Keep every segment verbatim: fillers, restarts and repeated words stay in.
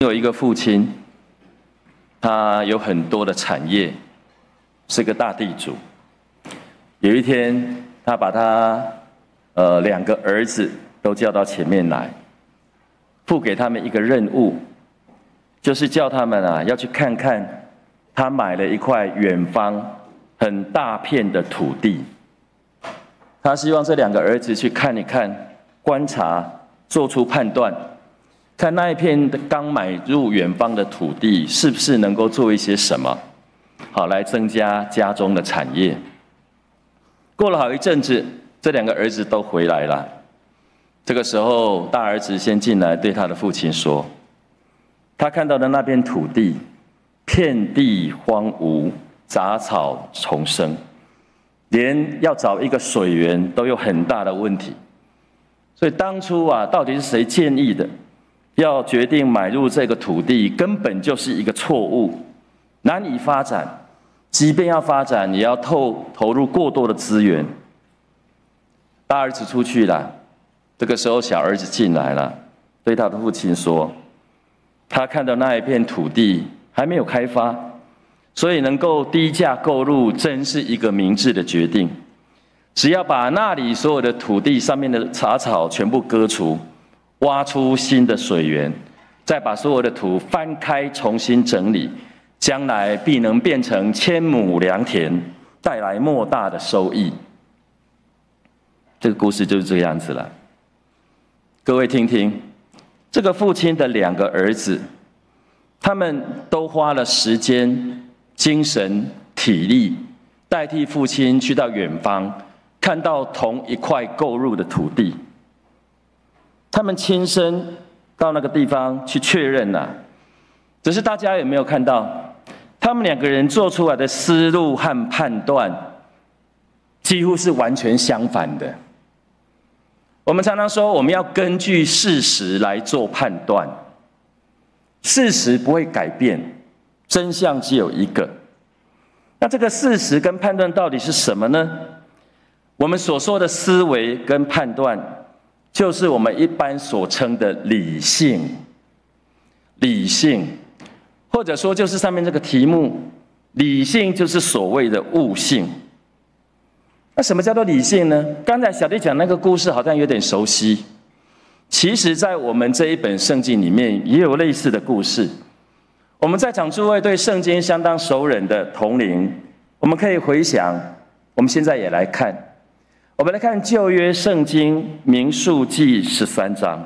有一个父亲，他有很多的产业，是个大地主。有一天，他把他呃两个儿子都叫到前面来，付给他们一个任务，就是叫他们啊要去看看他买了一块远方很大片的土地。他希望这两个儿子去看一看，观察，做出判断，看那一片刚买入远方的土地是不是能够做一些什么，好来增加家中的产业。过了好一阵子，这两个儿子都回来了。这个时候，大儿子先进来对他的父亲说，他看到的那片土地遍地荒芜，杂草丛生，连要找一个水源都有很大的问题。所以当初啊，到底是谁建议的，要决定买入这个土地，根本就是一个错误，难以发展。即便要发展，也要投投入过多的资源。大儿子出去了，这个时候小儿子进来了，对他的父亲说，他看到那一片土地还没有开发，所以能够低价购入，真是一个明智的决定。只要把那里所有的土地上面的杂草全部割除，挖出新的水源，再把所有的土翻开重新整理，将来必能变成千亩良田，带来莫大的收益。这个故事就是这个样子了。各位听听，这个父亲的两个儿子，他们都花了时间、精神、体力，代替父亲去到远方，看到同一块购入的土地。他们亲身到那个地方去确认了，只是大家有没有看到，他们两个人做出来的思路和判断，几乎是完全相反的。我们常常说，我们要根据事实来做判断，事实不会改变，真相只有一个。那这个事实跟判断到底是什么呢？我们所说的思维跟判断，就是我们一般所称的理性。理性，或者说就是上面这个题目，理性就是所谓的悟性。那什么叫做理性呢？刚才小弟讲那个故事好像有点熟悉，其实在我们这一本圣经里面也有类似的故事。我们在场诸位对圣经相当熟稔的同龄，我们可以回想，我们现在也来看，我们来看旧约圣经民数记十三章，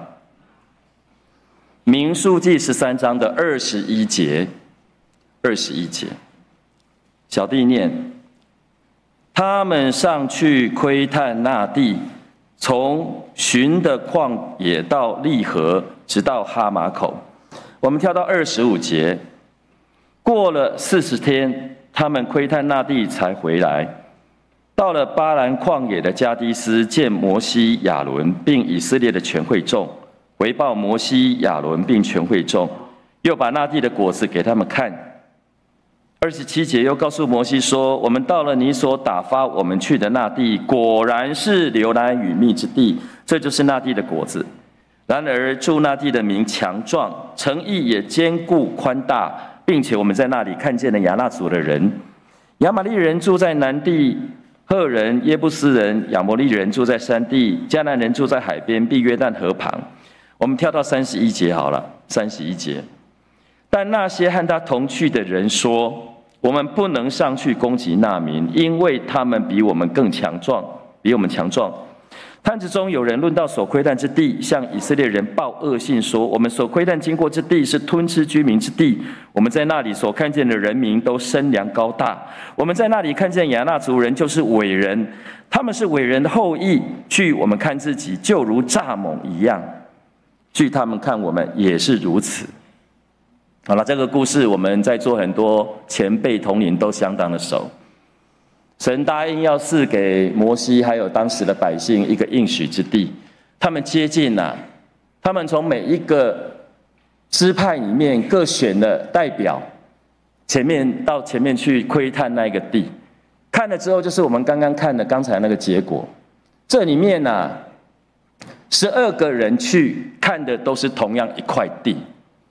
民数记十三章的二十一节，二十一节，小弟念。他们上去窥探那地，从寻的旷野到利河，直到哈马口。我们跳到二十五节，过了四十天，他们窥探那地才回来。到了巴兰旷野的加低斯，见摩西、亚伦并以色列的全会众，回报摩西、亚伦并全会众，又把那地的果子给他们看。二十七节又告诉摩西说，我们到了你所打发我们去的那地，果然是流奶与蜜之地，这就是那地的果子。然而住那地的民强壮，城邑也坚固宽大，并且我们在那里看见了亚衲族的人。亚玛力人住在南地，赫人、耶布斯人、亚摩利人住在山地，迦南人住在海边，避约旦河旁。我们跳到三十一节好了，三十一节。但那些和他同去的人说，我们不能上去攻击那民，因为他们比我们更强壮，比我们强壮。探子中有人论到所窥探之地，向以色列人报恶信说，我们所窥探经过之地是吞吃居民之地，我们在那里所看见的人民都身量高大，我们在那里看见亚衲族人就是伟人，他们是伟人的后裔，据我们看自己就如蚱蜢一样，据他们看我们也是如此。好了，这个故事我们在座很多前辈同龄都相当的熟。神答应要赐给摩西还有当时的百姓一个应许之地，他们接近了，他们从每一个支派里面各选了代表，前面到前面去窥探那个地，看了之后就是我们刚刚看的刚才那个结果。这里面啊，十二个人去看的都是同样一块地。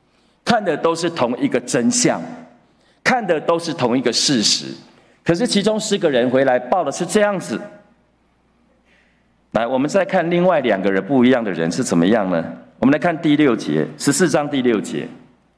看的都是同一个真相，看的都是同一个事实。可是其中十个人回来报的是这样子。来，我们再看另外两个人不一样的人是怎么样呢？我们来看第六节，十四章第六节。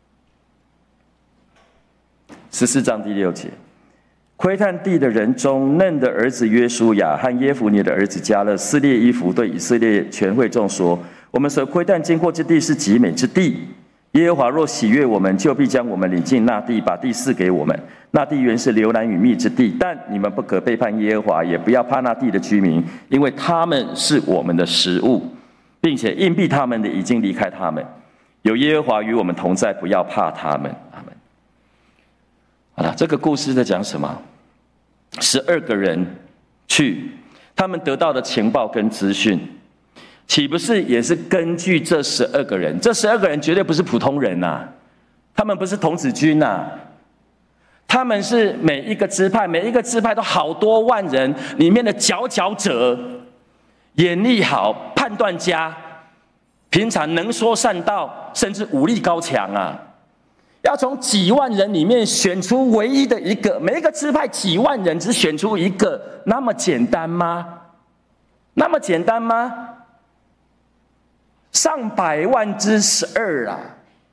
十四章第六节，窥探地的人中，嫩的儿子约书亚和耶孚尼的儿子迦勒撕裂衣服，对以色列全会众说：我们所窥探经过之地是极美之地。耶和华若喜悦我们，就必将我们领进那地，把地赐给我们。那地原是流奶与蜜之地，但你们不可背叛耶和华，也不要怕那地的居民，因为他们是我们的食物，并且硬币他们的已经离开他们。有耶和华与我们同在，不要怕他们。阿们。好了，这个故事在讲什么？十二个人去，他们得到的情报跟资讯，岂不是也是根据这十二个人？这十二个人绝对不是普通人呐、啊，他们不是童子军呐、啊，他们是每一个支派，每一个支派都好多万人里面的佼佼者，眼力好，判断家，平常能说善道，甚至武力高强啊。要从几万人里面选出唯一的一个，每一个支派几万人只选出一个，那么简单吗？那么简单吗？上百万之十二啊！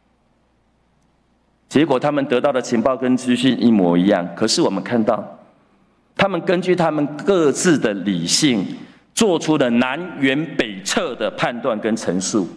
结果他们得到的情报跟资讯一模一样，可是我们看到，他们根据他们各自的理性，做出了南辕北辙的判断跟陈述。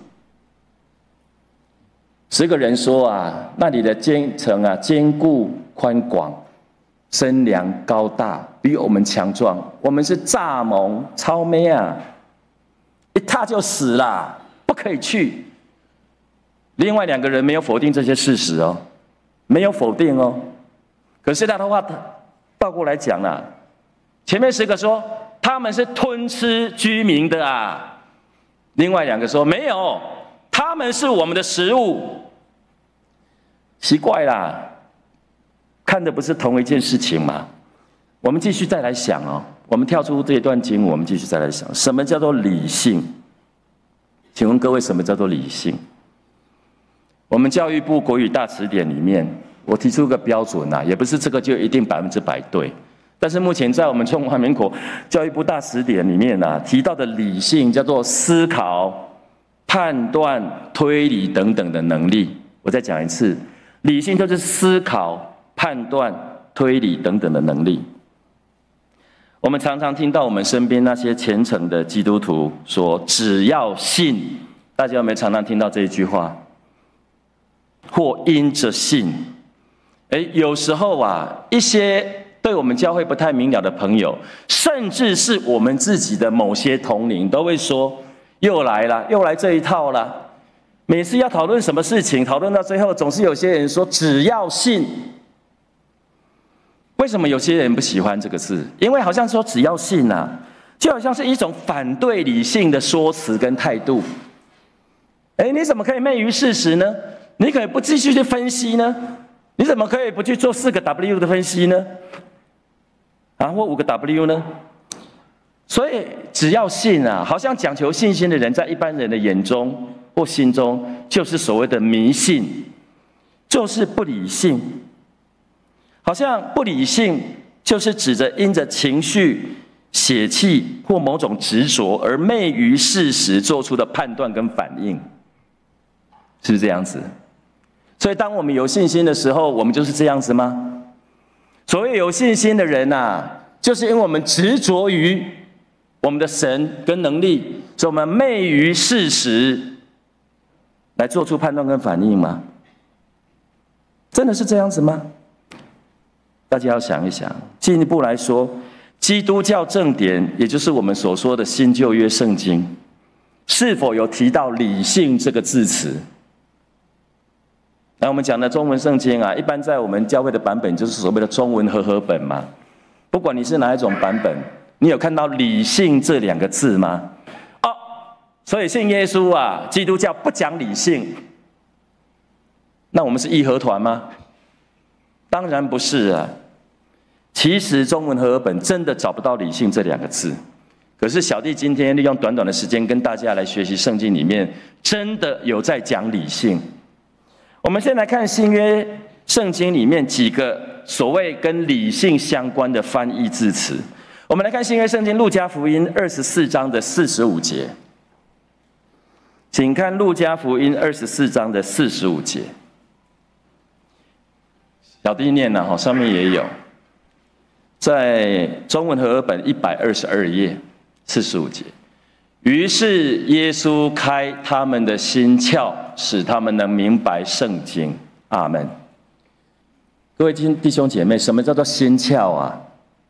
十个人说啊，那里的坚城啊，坚固宽广，深梁高大，比我们强壮。我们是蚱蜢、草莓啊，一踏就死啦，不可以去。另外两个人没有否定这些事实哦，没有否定哦。可是他的话倒过来讲啦，前面十个说他们是吞吃居民的啊，另外两个说没有，他们是我们的食物。奇怪啦，看的不是同一件事情吗？我们继续再来想哦，我们跳出这一段经文，我们继续再来想，什么叫做理性？请问各位，什么叫做理性？我们教育部国语大词典里面，我提出一个标准啊，也不是这个就一定百分之百对，但是目前在我们中华民国教育部大词典里面啊，提到的理性叫做思考、判断、推理等等的能力。我再讲一次。理性就是思考、判断、推理等等的能力。我们常常听到我们身边那些虔诚的基督徒说：“只要信。”大家有没有常常听到这一句话？或因着信。哎，有时候啊，一些对我们教会不太明了的朋友，甚至是我们自己的某些同龄，都会说：“又来了，又来这一套了。”每次要讨论什么事情，讨论到最后，总是有些人说只要信。为什么有些人不喜欢这个字？因为好像说只要信啊，就好像是一种反对理性的说辞跟态度。哎，你怎么可以昧于事实呢？你可以不继续去分析呢？你怎么可以不去做四个 W 的分析呢？啊，或五个 W 呢？所以只要信啊，好像讲求信心的人，在一般人的眼中或心中，就是所谓的迷信，就是不理性。好像不理性，就是指着因着情绪、血气或某种执着而昧于事实做出的判断跟反应，是不是这样子？所以当我们有信心的时候，我们就是这样子吗？所谓有信心的人啊，就是因为我们执着于我们的神跟能力，所以我们昧于事实来做出判断跟反应吗？真的是这样子吗？大家要想一想。进一步来说，基督教正典，也就是我们所说的新旧约圣经，是否有提到理性这个字词？那我们讲的中文圣经啊，一般在我们教会的版本就是所谓的中文和合本嘛。不管你是哪一种版本，你有看到理性这两个字吗？哦，所以信耶稣啊，基督教不讲理性，那我们是义和团吗？当然不是啊。其实中文和合本真的找不到理性这两个字，可是小弟今天利用短短的时间跟大家来学习圣经里面真的有在讲理性。 我们先来看新约圣经里面几个所谓跟理性相关的翻译字词。我们来看新约圣经路加福音二十四章的四十五节，请看路加福音二十四章的四十五节。小弟念了，上面也有，在中文和合本一百二十二页四十五节。于是耶稣开他们的心窍，使他们能明白圣经。阿们。各位弟兄姐妹，什么叫做心窍啊？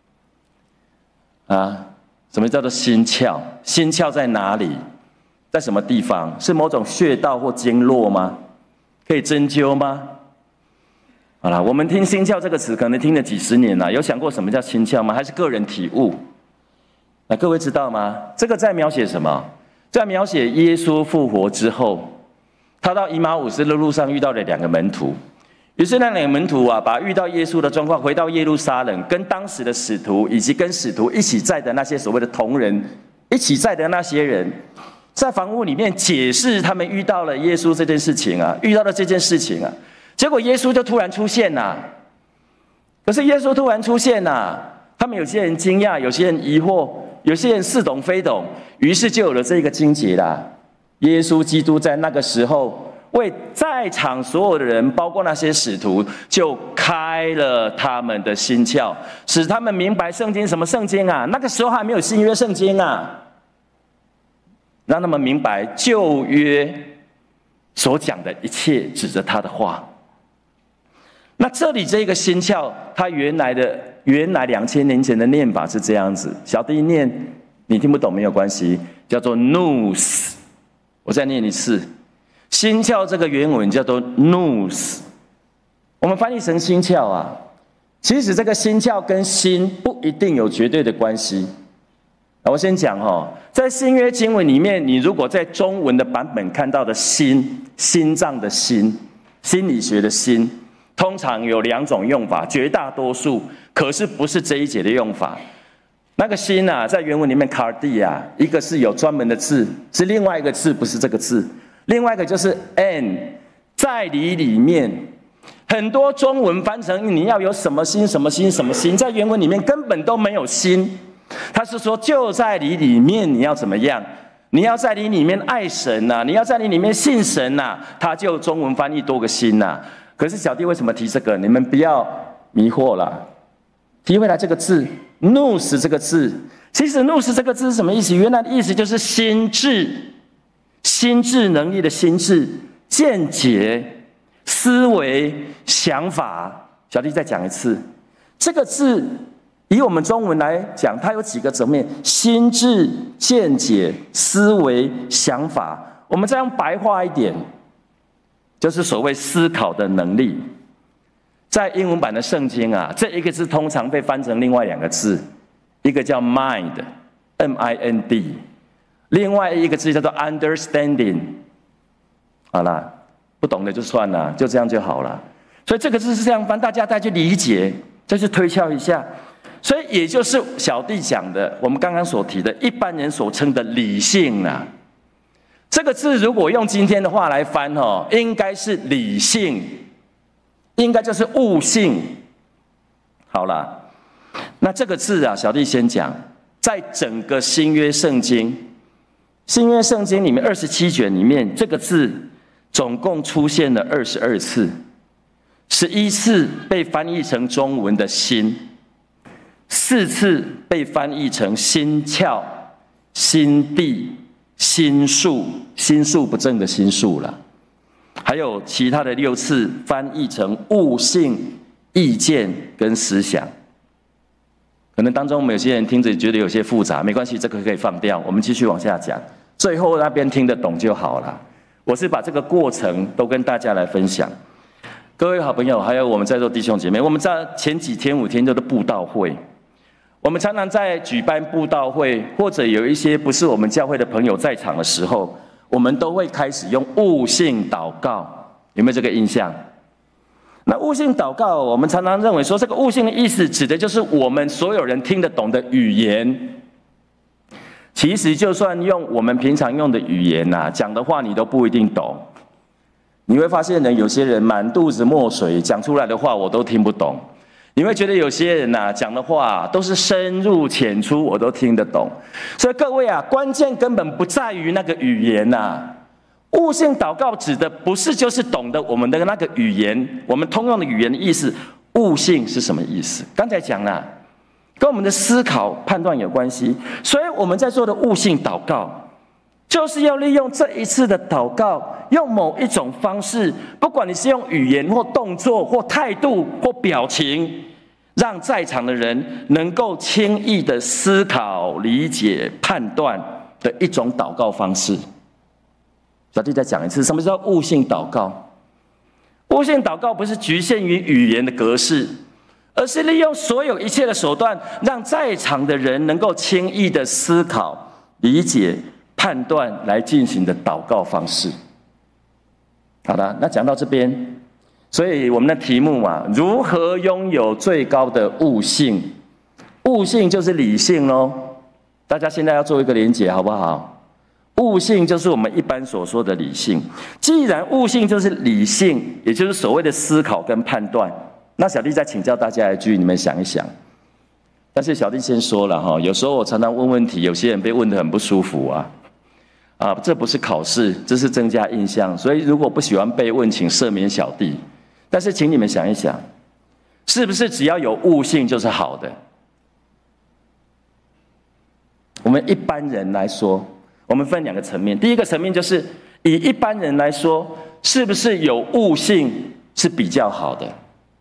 啊，什么叫做心窍？心窍在哪里？在什么地方？是某种穴道或经络吗？可以针灸吗？好了，我们听心窍这个词可能听了几十年了，有想过什么叫心窍吗？还是个人体悟？那各位知道吗？这个在描写什么？在描写耶稣复活之后，他到以马忤斯的路上遇到了两个门徒，于是那两个门徒啊，把遇到耶稣的状况回到耶路撒冷，跟当时的使徒以及跟使徒一起在的那些所谓的同人，一起在的那些人，在房屋里面解释他们遇到了耶稣这件事情啊，遇到了这件事情啊。结果耶稣就突然出现了，可是耶稣突然出现了，他们有些人惊讶，有些人疑惑，有些人似懂非懂，于是就有了这个经节啦。耶稣基督在那个时候为在场所有的人，包括那些使徒，就开了他们的心窍，使他们明白圣经。什么圣经啊？那个时候还没有新约圣经啊，让他们明白旧约所讲的一切指着他的话。那这里这个心窍，它原来的原来两千年前的念法是这样子，小弟念你听不懂没有关系，叫做 nous。我再念一次，心窍这个原文叫做 nous， 我们翻译成心窍啊。其实这个心窍跟心不一定有绝对的关系。我先讲哦，在新约经文里面，你如果在中文的版本看到的心，心脏的心，心理学的心，通常有两种用法，绝大多数，可是不是这一节的用法。那个心啊，在原文里面 cardia， 一个是有专门的字，是另外一个字，不是这个字。另外一个就是 n， 在你里面，很多中文翻成你要有什么心什么心什么心，在原文里面根本都没有心。他是说就在你里面，你要怎么样？你要在你里面爱神呐、啊，你要在你里面信神呐、啊，他就中文翻译多个心呐、啊。可是小弟为什么提这个？你们不要迷惑了。提回来这个字 nous 这个字，其实 nous 这个字是什么意思？原来的意思就是心智，心智能力的心智，见解、思维、想法。小弟再讲一次，这个字以我们中文来讲，它有几个层面：心智、见解、思维、想法。我们再用白话一点，就是所谓思考的能力。在英文版的圣经啊，这一个字通常被翻成另外两个字，一个叫 mind M I N D， 另外一个字叫做 understanding。 好啦，不懂的就算了，就这样就好了。所以这个字是这样翻，大家再去理解，再去推敲一下。所以也就是小弟讲的，我们刚刚所提的一般人所称的理性啊，这个字如果用今天的话来翻哦，应该是理性，应该就是悟性。好了，那这个字啊，小弟先讲，在整个新约圣经，新约圣经里面二十七卷里面，这个字总共出现了二十二次，十一次被翻译成中文的心，四次被翻译成心窍、心地、心术，心术不正的心术了。还有其他的六次翻译成悟性、意见跟思想。可能当中我们有些人听着觉得有些复杂，没关系，这个可以放掉，我们继续往下讲。最后那边听得懂就好了。我是把这个过程都跟大家来分享。各位好朋友，还有我们在座弟兄姐妹，我们在前几天五天都是布道会，我们常常在举办布道会，或者有一些不是我们教会的朋友在场的时候，我们都会开始用悟性祷告，有没有这个印象？那悟性祷告，我们常常认为说，这个悟性的意思指的就是我们所有人听得懂的语言。其实就算用我们平常用的语言啊，讲的话你都不一定懂。 你会发现呢，有些人满肚子墨水，讲出来的话我都听不懂。你会觉得有些人呐、啊、讲的话都是深入浅出，我都听得懂。所以各位啊，关键根本不在于那个语言呐、啊。悟性祷告指的不是就是懂得我们的那个语言，我们通用的语言的意思。悟性是什么意思？刚才讲了，跟我们的思考判断有关系。所以我们在做的悟性祷告，就是要利用这一次的祷告，用某一种方式，不管你是用语言或动作或态度或表情，让在场的人能够轻易的思考、理解、判断的一种祷告方式。小弟再讲一次，什么叫悟性祷告？悟性祷告不是局限于语言的格式，而是利用所有一切的手段，让在场的人能够轻易的思考、理解、判断来进行的祷告方式。好的，那讲到这边，所以我们的题目啊，如何拥有最高的悟性？悟性就是理性咯，大家现在要做一个连结，好不好？悟性就是我们一般所说的理性。既然悟性就是理性，也就是所谓的思考跟判断，那小弟再请教大家一句，你们想一想。但是小弟先说了哈，有时候我常常问问题，有些人被问得很不舒服啊。啊，这不是考试，这是增加印象。所以如果不喜欢被问，请赦免小弟。但是请你们想一想，是不是只要有悟性就是好的？我们一般人来说，我们分两个层面。第一个层面就是以一般人来说，是不是有悟性是比较好的？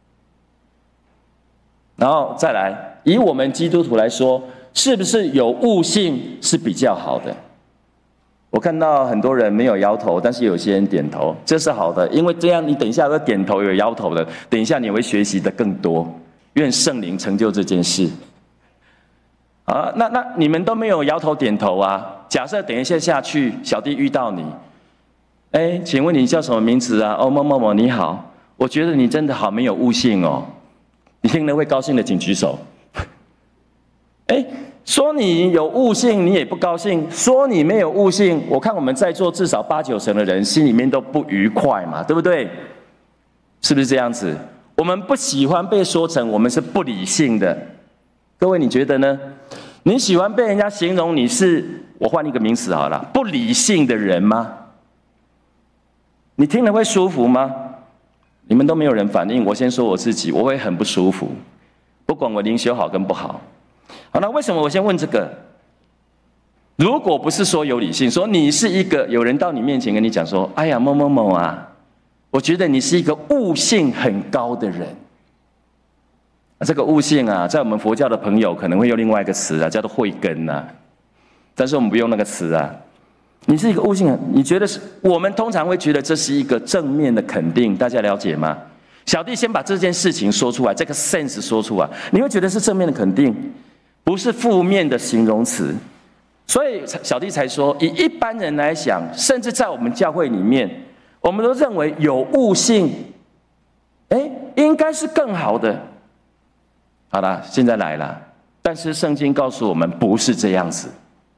然后再来，以我们基督徒来说，是不是有悟性是比较好的？我看到很多人没有摇头，但是有些人点头，这是好的，因为这样你等一下会点头有摇头的，等一下你会学习的更多。愿圣灵成就这件事。啊，那那你们都没有摇头点头啊？假设等一下下去，小弟遇到你，哎，请问你叫什么名字啊？哦，某某某，你好，我觉得你真的好没有悟性哦。你听了会高兴的，请举手。哎，说你有悟性，你也不高兴；说你没有悟性，我看我们在座至少八九成的人心里面都不愉快嘛，对不对？是不是这样子？我们不喜欢被说成我们是不理性的。各位，你觉得呢？你喜欢被人家形容你是，我换一个名词好了，不理性的人吗？你听了会舒服吗？你们都没有人反应，我先说我自己，我会很不舒服，不管我灵修好跟不好。好，那为什么我先问这个？如果不是说有理性，说你是一个有人到你面前跟你讲说，哎呀某某某啊，我觉得你是一个悟性很高的人。这个悟性啊，在我们佛教的朋友可能会用另外一个词啊，叫做慧根啊，但是我们不用那个词啊。你是一个悟性，你觉得是？我们通常会觉得这是一个正面的肯定，大家了解吗？小弟先把这件事情说出来，这个 sense 说出来，你会觉得是正面的肯定，不是负面的形容词。所以小弟才说，以一般人来讲，甚至在我们教会里面，我们都认为有悟性，哎，应该是更好的。好了，现在来了，但是圣经告诉我们不是这样子。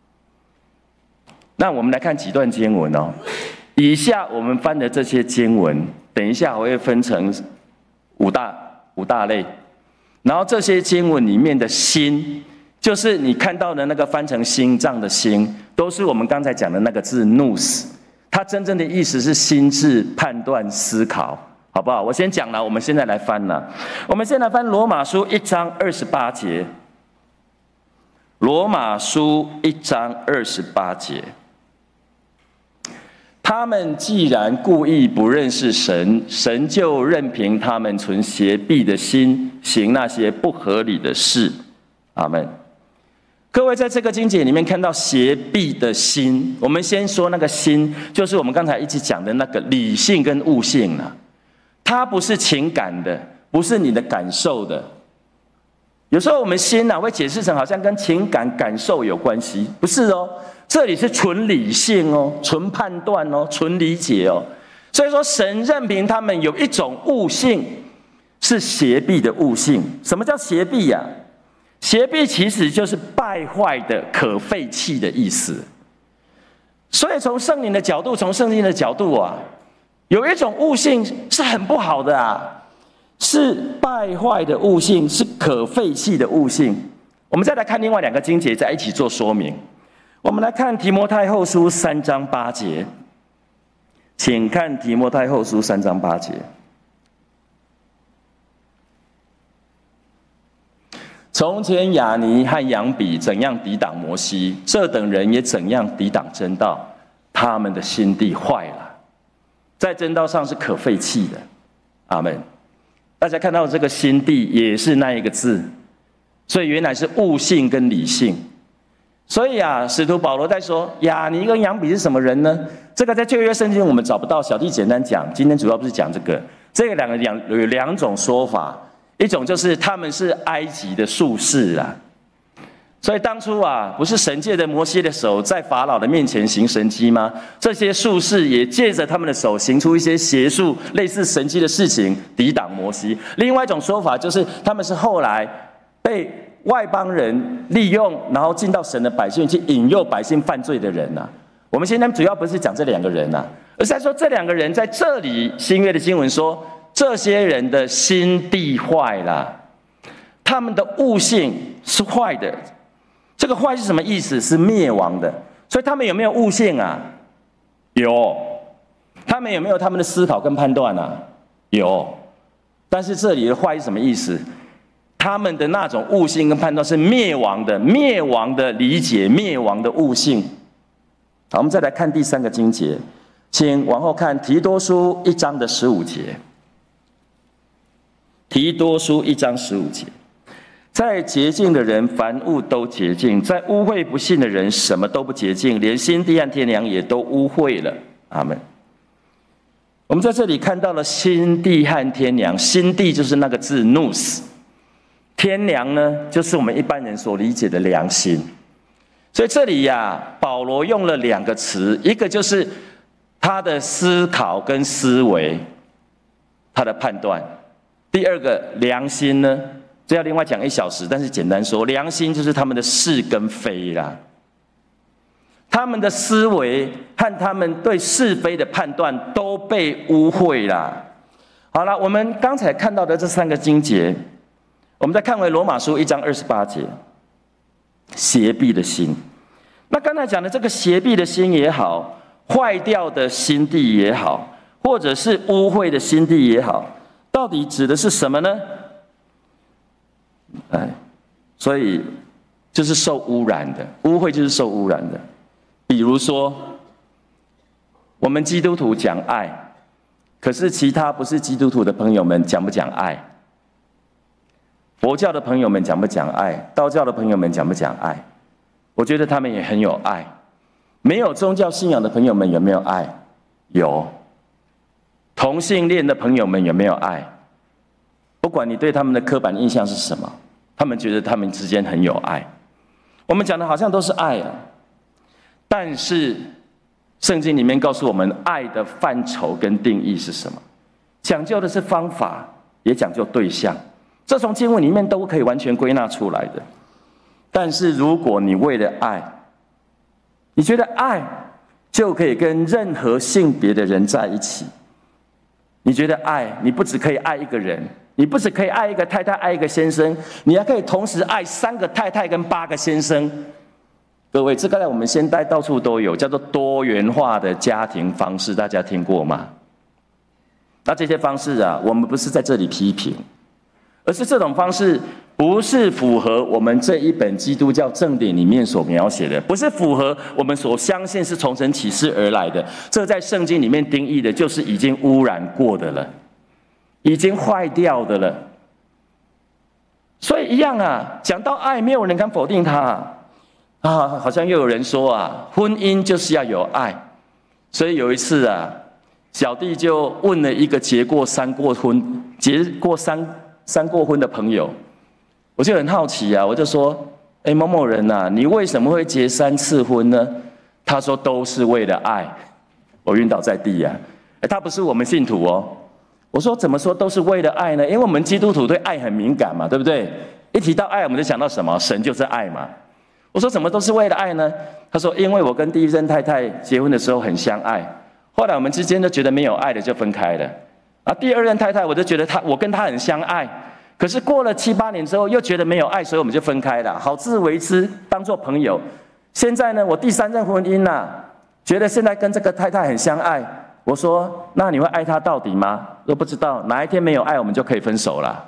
那我们来看几段经文哦。以下我们翻的这些经文，等一下我会分成五大五大类。然后这些经文里面的心，就是你看到的那个翻成心脏的心，都是我们刚才讲的那个字 nous， 它真正的意思是心智、判断、思考。好不好？我先讲了，我们现在来翻了。我们先来翻罗马书一章二十八节。罗马书一章二十八节，他们既然故意不认识神，神就任凭他们存邪僻的心，行那些不合理的事。阿们。各位在这个经节里面看到邪僻的心，我们先说那个心，就是我们刚才一直讲的那个理性跟悟性啊。它不是情感的，不是你的感受的。有时候我们心啊会解释成好像跟情感感受有关系，不是哦，这里是纯理性哦，纯判断哦，纯理解哦。所以说神任凭他们有一种悟性，是邪僻的悟性。什么叫邪僻呀？邪僻其实就是败坏的、可废弃的意思。所以从圣灵的角度，从圣经的角度啊， 有一种悟性是很不好的啊，是败坏的悟性，是可废弃的悟性。我们再来看另外两个经节，再一起做说明。我们来看提摩太后书三章八节，请看提摩太后书三章八节。从前亚尼和杨比怎样抵挡摩西，这等人也怎样抵挡真道，他们的心地坏了，在真道上是可废弃的。阿们。大家看到这个心地也是那一个字，所以原来是悟性跟理性。所以啊，使徒保罗在说亚尼跟杨比是什么人呢？这个在旧约圣经我们找不到，小弟简单讲，今天主要不是讲这个。这个两个两有两种说法，一种就是他们是埃及的术士啊，所以当初啊，不是神借着摩西的手在法老的面前行神迹吗？这些术士也借着他们的手行出一些邪术、类似神迹的事情，抵挡摩西。另外一种说法就是他们是后来被外邦人利用，然后进到神的百姓去引诱百姓犯罪的人啊。我们现在主要不是讲这两个人啊，而是在说这两个人在这里新约的经文说，这些人的心地坏了，他们的悟性是坏的。这个坏是什么意思？是灭亡的。所以他们有没有悟性啊？有。他们有没有他们的思考跟判断啊？有。但是这里的坏是什么意思？他们的那种悟性跟判断是灭亡的，灭亡的理解，灭亡的悟性。好，我们再来看第三个经节，请往后看提多书一章的十五节。提多书一章十五节，在洁净的人凡物都洁净，在污秽不信的人什么都不洁净，连心地和天良也都污秽了。阿们。我们在这里看到了心地和天良，心地就是那个字 nous， 天良呢就是我们一般人所理解的良心。所以这里呀、啊，保罗用了两个词，一个就是他的思考跟思维，他的判断。第二个良心呢，这要另外讲一小时，但是简单说，良心就是他们的是跟非啦，他们的思维和他们对是非的判断都被污秽啦。好了，我们刚才看到的这三个经节，我们再看回罗马书一章二十八节，邪僻的心。那刚才讲的这个邪僻的心也好，坏掉的心地也好，或者是污秽的心地也好，到底指的是什么呢？哎，所以就是受污染的，污秽就是受污染的。比如说，我们基督徒讲爱，可是其他不是基督徒的朋友们讲不讲爱？佛教的朋友们讲不讲爱？道教的朋友们讲不讲爱？我觉得他们也很有爱。没有宗教信仰的朋友们有没有爱？有。同性恋的朋友们有没有爱？不管你对他们的刻板印象是什么，他们觉得他们之间很有爱。我们讲的好像都是爱啊，但是圣经里面告诉我们，爱的范畴跟定义是什么？讲究的是方法，也讲究对象。这从经文里面都可以完全归纳出来的。但是如果你为了爱，你觉得爱就可以跟任何性别的人在一起，你觉得爱，你不只可以爱一个人，你不只可以爱一个太太，爱一个先生，你还可以同时爱三个太太跟八个先生。各位，这个在我们现代到处都有，叫做多元化的家庭方式，大家听过吗？那这些方式啊，我们不是在这里批评，而是这种方式不是符合我们这一本基督教正典里面所描写的，不是符合我们所相信是从神启示而来的。这在圣经里面定义的就是已经污染过的了，已经坏掉的了。所以一样啊，讲到爱，没有人敢否定它啊。啊，好像又有人说啊，婚姻就是要有爱。所以有一次啊，小弟就问了一个结过三过婚、结过三三过婚的朋友，我就很好奇啊，我就说：“哎，某某人啊，你为什么会结三次婚呢？”他说：“都是为了爱。”我晕倒在地啊！哎，他不是我们信徒哦。我说：“怎么说都是为了爱呢？因为我们基督徒对爱很敏感嘛，对不对？一提到爱，我们就想到什么？神就是爱嘛。”我说怎么都是为了爱呢？他说因为我跟第一任太太结婚的时候很相爱， 后来我们之间都觉得没有爱了，就分开了。啊，第二任太太，我就觉得她，我跟她很相爱，可是过了七八年之后，又觉得没有爱，所以我们就分开了，好自为之，当做朋友。现在呢，我第三任婚姻啊，觉得现在跟这个太太很相爱，我说，那你会爱她到底吗？都不知道，哪一天没有爱，我们就可以分手了。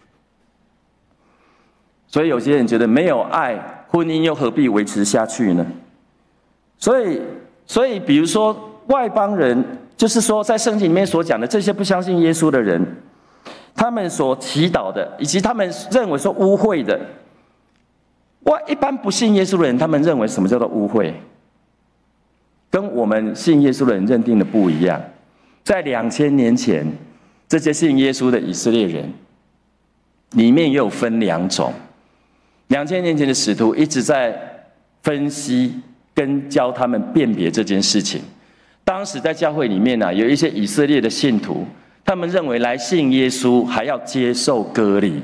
所以有些人觉得没有爱，婚姻又何必维持下去呢？所以，所以比如说外邦人，就是说在圣经里面所讲的这些不相信耶稣的人，他们所祈祷的，以及他们认为说污秽的，哇，一般不信耶稣的人，他们认为什么叫做污秽？跟我们信耶稣的人认定的不一样。在两千年前，这些信耶稣的以色列人，里面也有分两种。两千年前的使徒一直在分析跟教他们辨别这件事情。当时在教会里面啊，有一些以色列的信徒，他们认为来信耶稣还要接受割礼，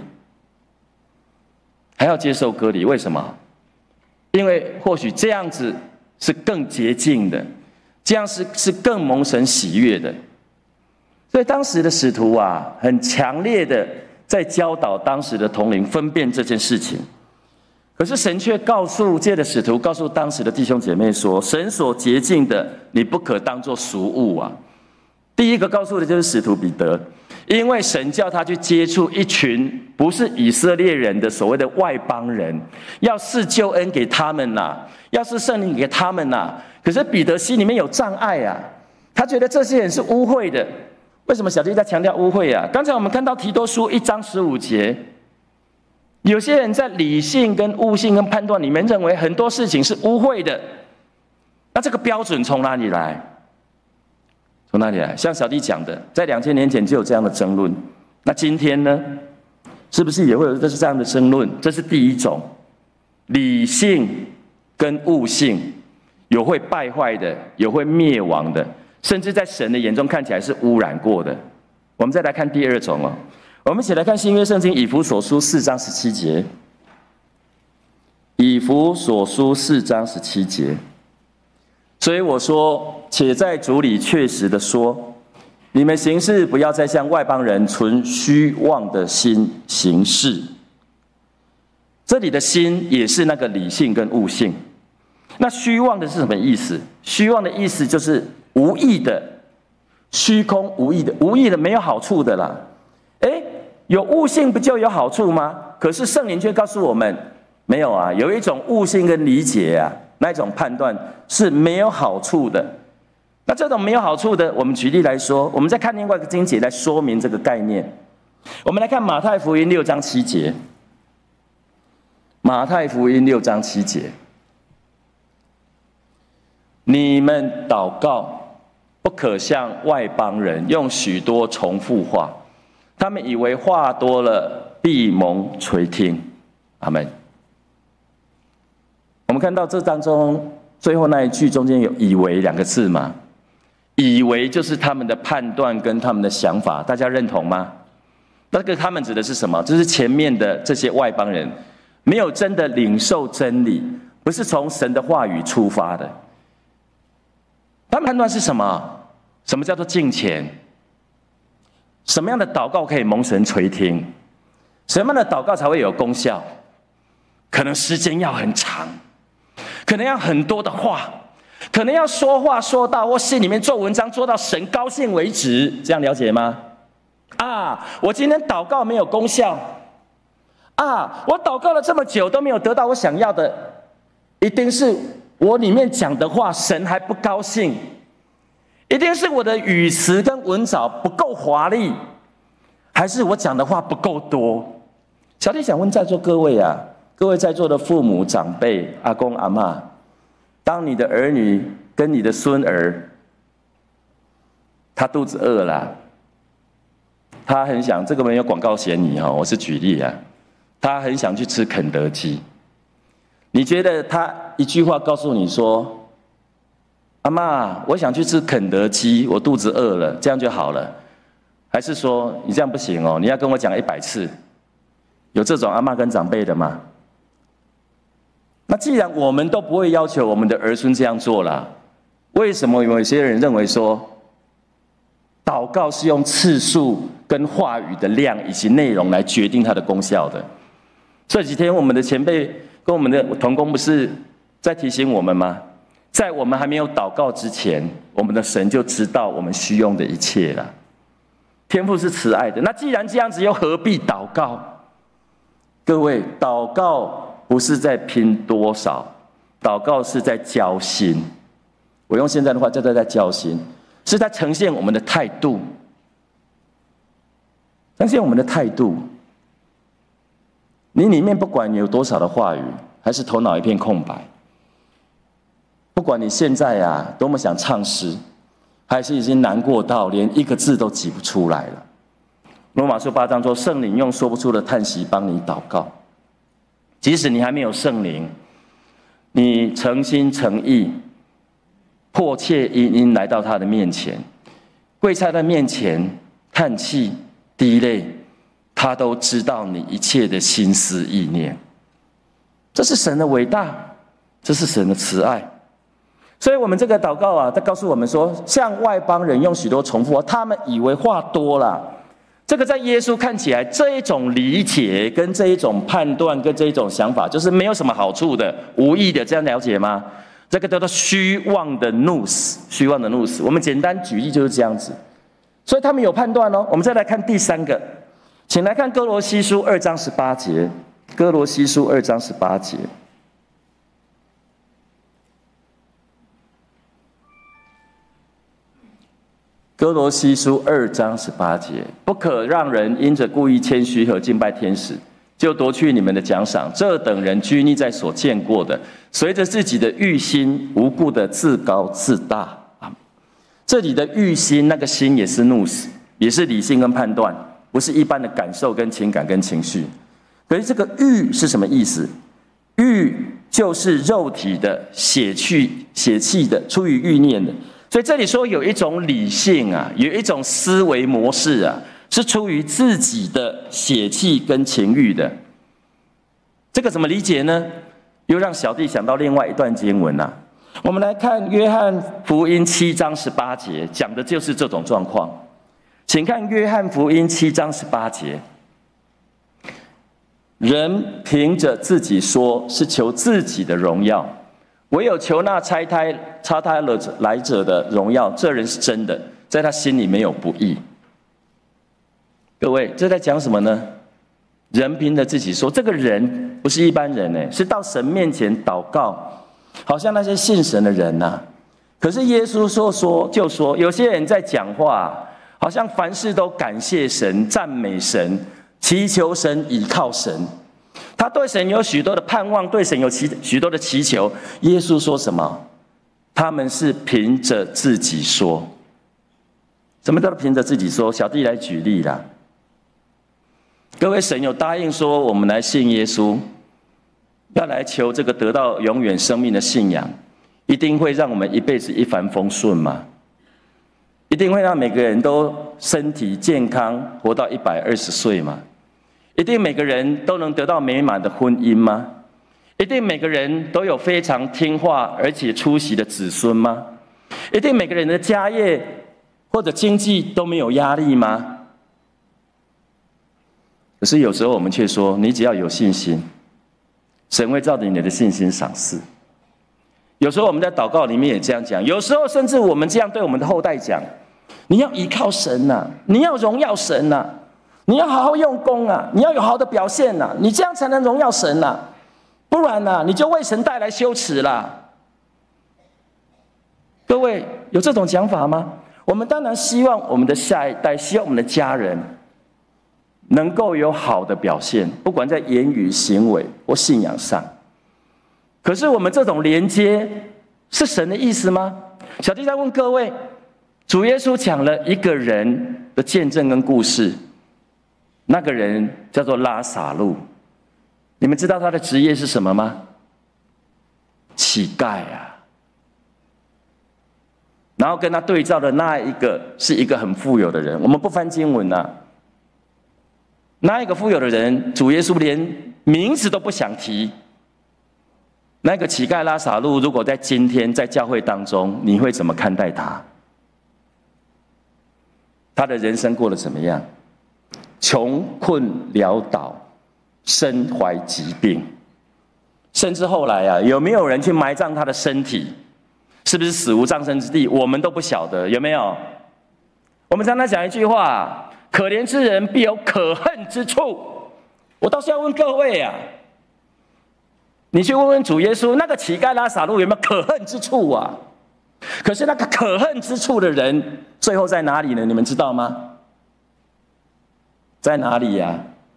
还要接受割礼，为什么？因为或许这样子是更洁净的，这样是是更蒙神喜悦的。所以当时的使徒啊，很强烈的在教导当时的同龄分辨这件事情。可是神却告诉借着使徒告诉当时的弟兄姐妹说，神所洁净的，你不可当作俗物啊。第一个告诉的就是使徒彼得，因为神叫他去接触一群不是以色列人的所谓的外邦人，要赐救恩给他们呐、啊，要赐圣灵给他们呐、啊。可是彼得心里面有障碍啊，他觉得这些人是污秽的。为什么小弟在强调污秽啊？刚才我们看到提多书一章十五节，有些人在理性跟悟性跟判断里面认为很多事情是污秽的，那这个标准从哪里来？从哪里来？像小弟讲的，在两千年前就有这样的争论，那今天呢，是不是也会有这样的争论？这是第一种，理性跟悟性，有会败坏的，有会灭亡的，甚至在神的眼中看起来是污染过的。我们再来看第二种哦。我们一起来看新约圣经以弗所书四章十七节。以弗所书四章十七节，所以我说，且在主里确实的说，你们行事不要再像外邦人存虚妄的心行事。这里的心也是那个理性跟悟性。那虚妄的是什么意思？虚妄的意思就是无益的、虚空无益的、无益的没有好处的啦。诶，有悟性不就有好处吗？可是圣灵却告诉我们，没有啊，有一种悟性跟理解啊，那一种判断是没有好处的。那这种没有好处的，我们举例来说，我们再看另外一个经节来说明这个概念。我们来看马太福音六章七节。马太福音六章七节，你们祷告不可像外邦人用许多重复话，他们以为话多了必蒙垂听。阿们。我们看到这当中最后那一句中间有以为两个字吗？以为就是他们的判断跟他们的想法，大家认同吗？那个他们指的是什么？就是前面的这些外邦人没有真的领受真理，不是从神的话语出发的。他们判断是什么？什么叫做敬虔？什么样的祷告可以蒙神垂听？什么样的祷告才会有功效？可能时间要很长，可能要很多的话，可能要说话说到我心里面做文章做到神高兴为止，这样了解吗？啊，我今天祷告没有功效啊，我祷告了这么久都没有得到我想要的，一定是我里面讲的话神还不高兴，一定是我的语词跟文藻不够华丽，还是我讲的话不够多？小弟想问在座各位啊，各位在座的父母长辈、阿公阿嬷，当你的儿女跟你的孙儿，他肚子饿了，他很想，这个没有广告嫌疑哈，我是举例啊，他很想去吃肯德基，你觉得他一句话告诉你说，阿嬷，我想去吃肯德基，我肚子饿了，这样就好了？还是说你这样不行哦，你要跟我讲一百次？有这种阿嬷跟长辈的吗？那既然我们都不会要求我们的儿孙这样做了，为什么有些人认为说祷告是用次数跟话语的量以及内容来决定它的功效的。这几天我们的前辈跟我们的同工不是在提醒我们吗？在我们还没有祷告之前，我们的神就知道我们需用的一切了。天父是慈爱的，那既然这样子，又何必祷告？各位，祷告不是在拼多少，祷告是在交心。我用现在的话叫做在交心，是在呈现我们的态度，呈现我们的态度。你里面不管你有多少的话语，还是头脑一片空白，不管你现在啊多么想唱诗，还是已经难过到连一个字都挤不出来了。罗马书八章说，圣灵用说不出的叹息帮你祷告。即使你还没有圣灵，你诚心诚意、迫切殷殷来到他的面前，跪在他面前叹气、滴泪，他都知道你一切的心思意念。这是神的伟大，这是神的慈爱。所以我们这个祷告啊，在告诉我们说，向外邦人用许多重复，他们以为话多了。这个在耶稣看起来，这一种理解跟这一种判断跟这一种想法，就是没有什么好处的、无益的，这样了解吗？这个叫做虚妄的怒死，虚妄的怒死。我们简单举例就是这样子。所以他们有判断哦。我们再来看第三个，请来看哥罗西书二章十八节。哥罗西书二章十八节。哥罗西书二章十八节，不可让人因着故意谦虚和敬拜天使，就夺去你们的奖赏。这等人拘泥在所见过的，随着自己的欲心，无故的自高自大。这里的欲心，那个心也是怒死，也是理性跟判断，不是一般的感受跟情感跟情绪。可是这个欲是什么意思？欲就是肉体的血气，血气的，出于欲念的。所以这里说有一种理性啊，有一种思维模式啊，是出于自己的血气跟情欲的。这个怎么理解呢？又让小弟想到另外一段经文啊。我们来看约翰福音七章十八节，讲的就是这种状况。请看约翰福音七章十八节。人凭着自己说是求自己的荣耀，唯有求那差他差他来者的荣耀，这人是真的，在他心里没有不义。各位，这在讲什么呢？人凭着自己说，这个人不是一般人呢，是到神面前祷告，好像那些信神的人呐、啊。可是耶稣说说就说，有些人在讲话，好像凡事都感谢神、赞美神、祈求神、倚靠神。他对神有许多的盼望，对神有许多的祈求。耶稣说什么？他们是凭着自己说。什么叫做凭着自己说？小弟来举例啦。各位，神有答应说，我们来信耶稣，要来求这个得到永远生命的信仰，一定会让我们一辈子一帆风顺吗？一定会让每个人都身体健康，活到一百二十岁吗？一定每个人都能得到美满的婚姻吗？一定每个人都有非常听话而且出息的子孙吗？一定每个人的家业或者经济都没有压力吗？可是有时候我们却说，你只要有信心，神会照着你的信心赏赐。有时候我们在祷告里面也这样讲，有时候甚至我们这样对我们的后代讲：你要依靠神呐、啊，你要荣耀神呐、啊。你要好好用功啊！你要有好的表现呐、啊！你这样才能荣耀神呐、啊！不然呐、啊，你就为神带来羞耻啦！各位有这种讲法吗？我们当然希望我们的下一代，希望我们的家人能够有好的表现，不管在言语、行为或信仰上。可是我们这种连接是神的意思吗？小弟在问各位，主耶稣讲了一个人的见证跟故事。那个人叫做拉撒路，你们知道他的职业是什么吗？乞丐啊。然后跟他对照的那一个是一个很富有的人，我们不翻经文啊。那一个富有的人，主耶稣连名字都不想提。那个乞丐拉撒路，如果在今天在教会当中，你会怎么看待他？ 他的人生过得怎么样？穷困潦倒，身怀疾病，甚至后来啊，有没有人去埋葬他的身体？是不是死无葬身之地？我们都不晓得，有没有？我们常常讲一句话：可怜之人必有可恨之处。我倒是要问各位啊，你去问问主耶稣，那个乞丐拉撒路有没有可恨之处啊？可是那个可恨之处的人，最后在哪里呢？你们知道吗？在哪里呀、啊？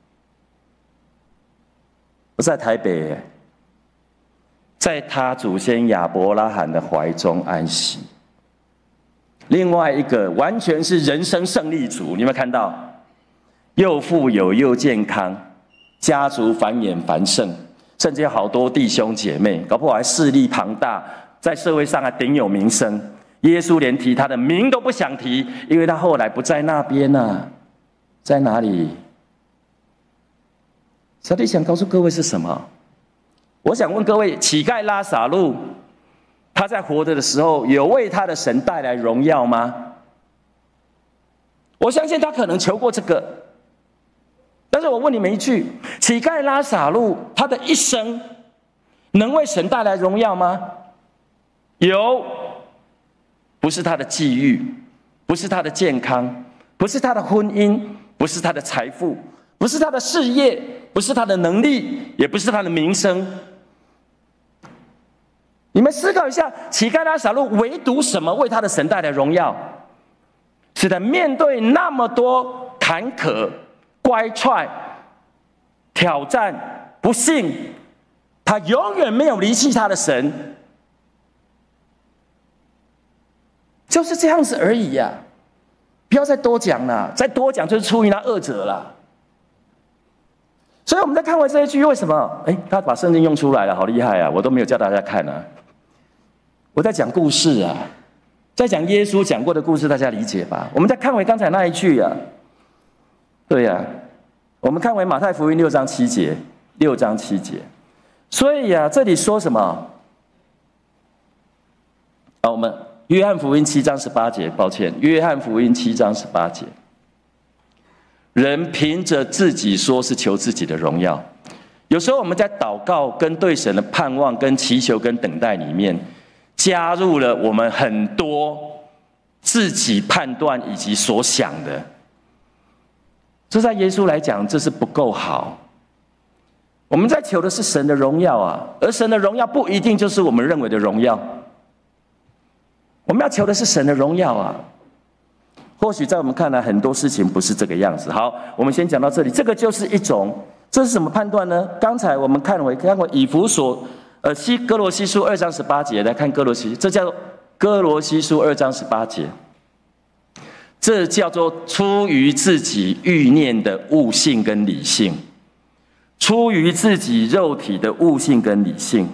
不在台北，在他祖先亚伯拉罕的怀中安息。另外一个完全是人生胜利组，你有没有看到？又富有又健康，家族繁衍繁盛，甚至有好多弟兄姐妹，搞不好还势力庞大，在社会上还鼎有名声。耶稣连提他的名都不想提，因为他后来不在那边啊，在哪里？上帝想告诉各位是什么？我想问各位，乞丐拉撒路，他在活着的时候，有为他的神带来荣耀吗？我相信他可能求过这个。但是我问你们一句：乞丐拉撒路，他的一生能为神带来荣耀吗？有，不是他的际遇，不是他的健康，不是他的婚姻，不是他的财富，不是他的事业，不是他的能力，也不是他的名声。你们思考一下，乞丐拉撒路唯独什么为他的神带来荣耀？是在面对那么多坎坷、乖舛、挑战、不幸，他永远没有离弃他的神，就是这样子而已呀、啊！不要再多讲了，再多讲就是出于那恶者了。所以我们在看完这一句，为什么？哎，他把圣经用出来了，好厉害啊！我都没有叫大家看啊。我在讲故事啊，在讲耶稣讲过的故事，大家理解吧？我们再看回刚才那一句啊，对呀、啊，我们看回马太福音六章七节，六章七节。所以啊，这里说什么？啊，我们约翰福音七章十八节，抱歉，约翰福音七章十八节。人凭着自己说是求自己的荣耀，有时候我们在祷告、跟对神的盼望、跟祈求、跟等待里面，加入了我们很多自己判断以及所想的。这在耶稣来讲，这是不够好。我们在求的是神的荣耀啊，而神的荣耀不一定就是我们认为的荣耀。我们要求的是神的荣耀啊。或许在我们看来，很多事情不是这个样子。好，我们先讲到这里。这个就是一种，这是什么判断呢？刚才我们看回看过以弗所，呃，西哥罗西书二章十八节，来看哥罗西，这叫哥罗西书二章十八节，这叫做出于自己欲念的悟性跟理性，出于自己肉体的悟性跟理性。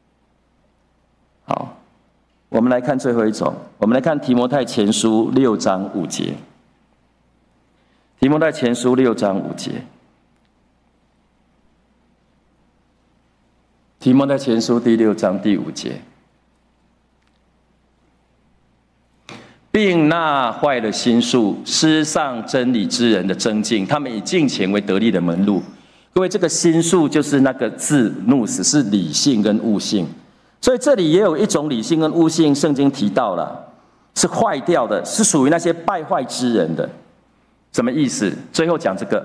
好。我们来看最后一种，我们来看提摩太前书六章五节。提摩太前书六章五节。提摩太前书第六章第五节，并那坏了心术、失丧真理之人的增进，他们以敬虔为得力的门路。各位，这个心术就是那个字怒死，是理性跟悟性。所以这里也有一种理性跟悟性，圣经提到了，是坏掉的，是属于那些败坏之人的。什么意思？最后讲这个，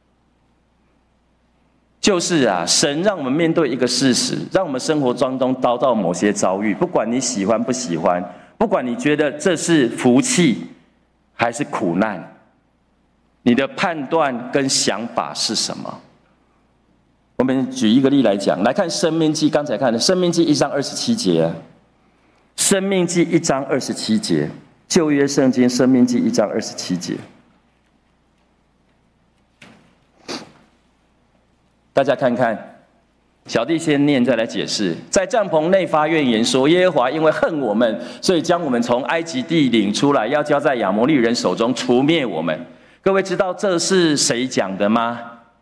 就是啊，神让我们面对一个事实，让我们生活当中遭到某些遭遇，不管你喜欢不喜欢，不管你觉得这是福气还是苦难，你的判断跟想法是什么？我们举一个例来讲，来看《申命记》，刚才看的《申命记》一章二十七节，《申命记》一章二十七节，旧约圣经《申命记》一章二十七节，大家看看，小弟先念，再来解释。在帐篷内发怨言说：耶和华因为恨我们，所以将我们从埃及地领出来，要交在亚摩利人手中，除灭我们。各位知道这是谁讲的吗？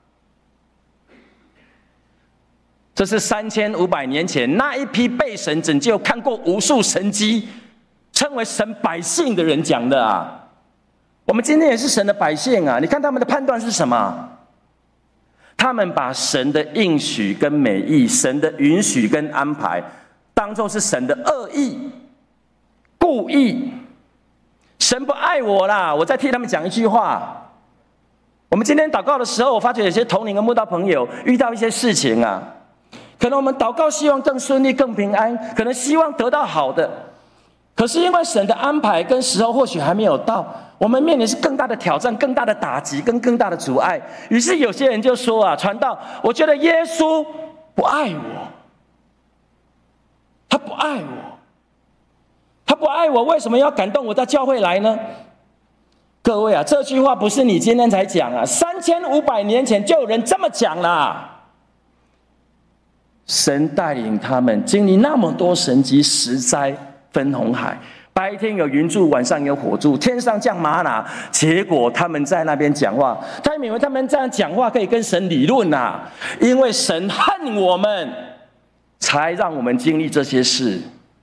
这是三千五百年前那一批被神拯救、看过无数神迹、称为神百姓的人讲的啊！ 我们今天也是神的百姓啊！你看他们的判断是什么？他们把神的应许跟美意、神的允许跟安排，当作是神的恶意、故意。神不爱我啦！我再替他们讲一句话。我们今天祷告的时候，我发觉有些同龄的慕道朋友遇到一些事情啊，可能我们祷告希望更顺利、更平安，可能希望得到好的，可是因为神的安排跟时候或许还没有到，我们面临是更大的挑战、更大的打击跟更大的阻碍。于是有些人就说啊，传道，我觉得耶稣不爱我，他不爱我，他不爱我，为什么要感动我到教会来呢？各位啊，这句话不是你今天才讲啊，三千五百年前就有人这么讲啦。神带领他们经历那么多神迹十灾分红海，白天有云柱，晚上有火柱，天上降玛拿，结果他们在那边讲话，他们以为他们这样讲话可以跟神理论啊，因为神恨我们，才让我们经历这些事。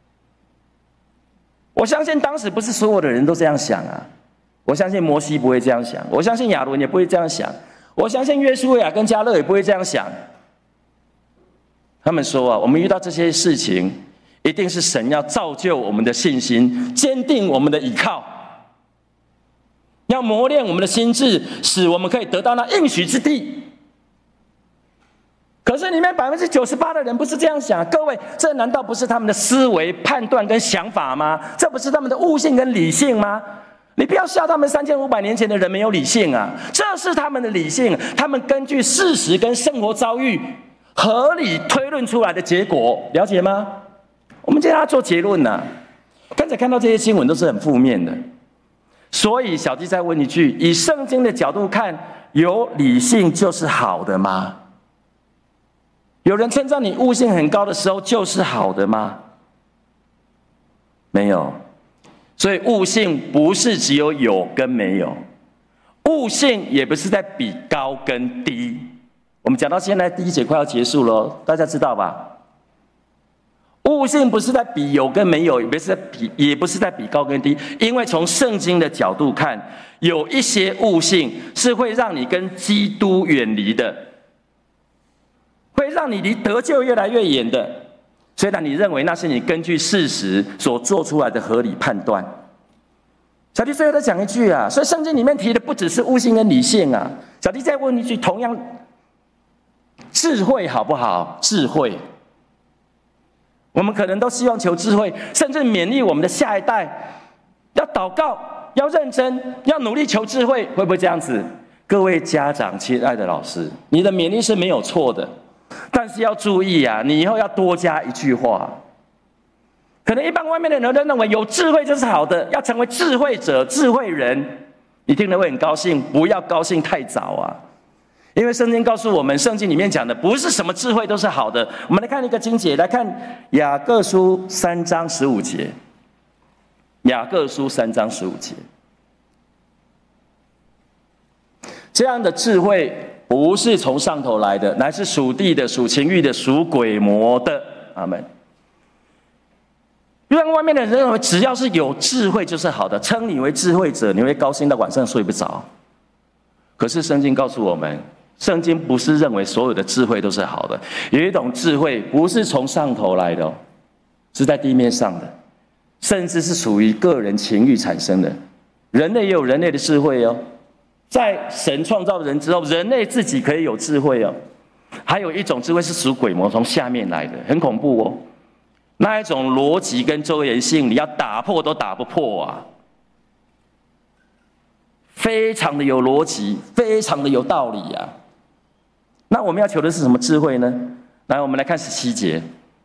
我相信当时不是所有的人都这样想啊，我相信摩西不会这样想，我相信亚伦也不会这样想，我相信约书亚跟迦勒也不会这样想。他们说啊，我们遇到这些事情，一定是神要造就我们的信心，坚定我们的依靠，要磨练我们的心智，使我们可以得到那应许之地。可是里面百分之九十八的人不是这样想，各位，这难道不是他们的思维、判断跟想法吗？这不是他们的悟性跟理性吗？你不要笑他们三千五百年前的人没有理性啊，这是他们的理性，他们根据事实跟生活遭遇合理推论出来的结果，了解吗？我们今天要做结论啊，刚才看到这些新闻都是很负面的，所以小弟再问一句：以圣经的角度看，有理性就是好的吗？有人称赞你悟性很高的时候，就是好的吗？没有。所以悟性不是只有有跟没有，悟性也不是在比高跟低。我们讲到现在第一节快要结束了，大家知道吧？悟性不是在比有跟没有，也不是在比，也不是在比高跟低。因为从圣经的角度看，有一些悟性是会让你跟基督远离的，会让你离得救越来越远的。虽然你认为那是你根据事实所做出来的合理判断。小弟最后再讲一句啊，所以圣经里面提的不只是悟性跟理性啊。小弟再问一句，同样智慧好不好？智慧，我们可能都希望求智慧，甚至勉励我们的下一代要祷告，要认真，要努力求智慧，会不会这样子？各位家长，亲爱的老师，你的勉励是没有错的，但是要注意啊，你以后要多加一句话。可能一般外面的人都认为有智慧就是好的，要成为智慧者、智慧人，你听了会很高兴，不要高兴太早啊。因为圣经告诉我们，圣经里面讲的不是什么智慧都是好的。我们来看一个经节，来看雅各书三章十五节。雅各书三章十五节，这样的智慧不是从上头来的，乃是属地的、属情欲的、属鬼魔的。阿们。让外面的人认为只要是有智慧就是好的，称你为智慧者，你会高兴到晚上睡不着。可是圣经告诉我们，圣经不是认为所有的智慧都是好的，有一种智慧不是从上头来的，是在地面上的，甚至是属于个人情欲产生的。人类也有人类的智慧哦，在神创造人之后，人类自己可以有智慧哦。还有一种智慧是属鬼魔，从下面来的，很恐怖哦。那一种逻辑跟周延性，你要打破都打不破啊！非常的有逻辑，非常的有道理啊！那我们要求的是什么智慧呢？来，我们来看十七节，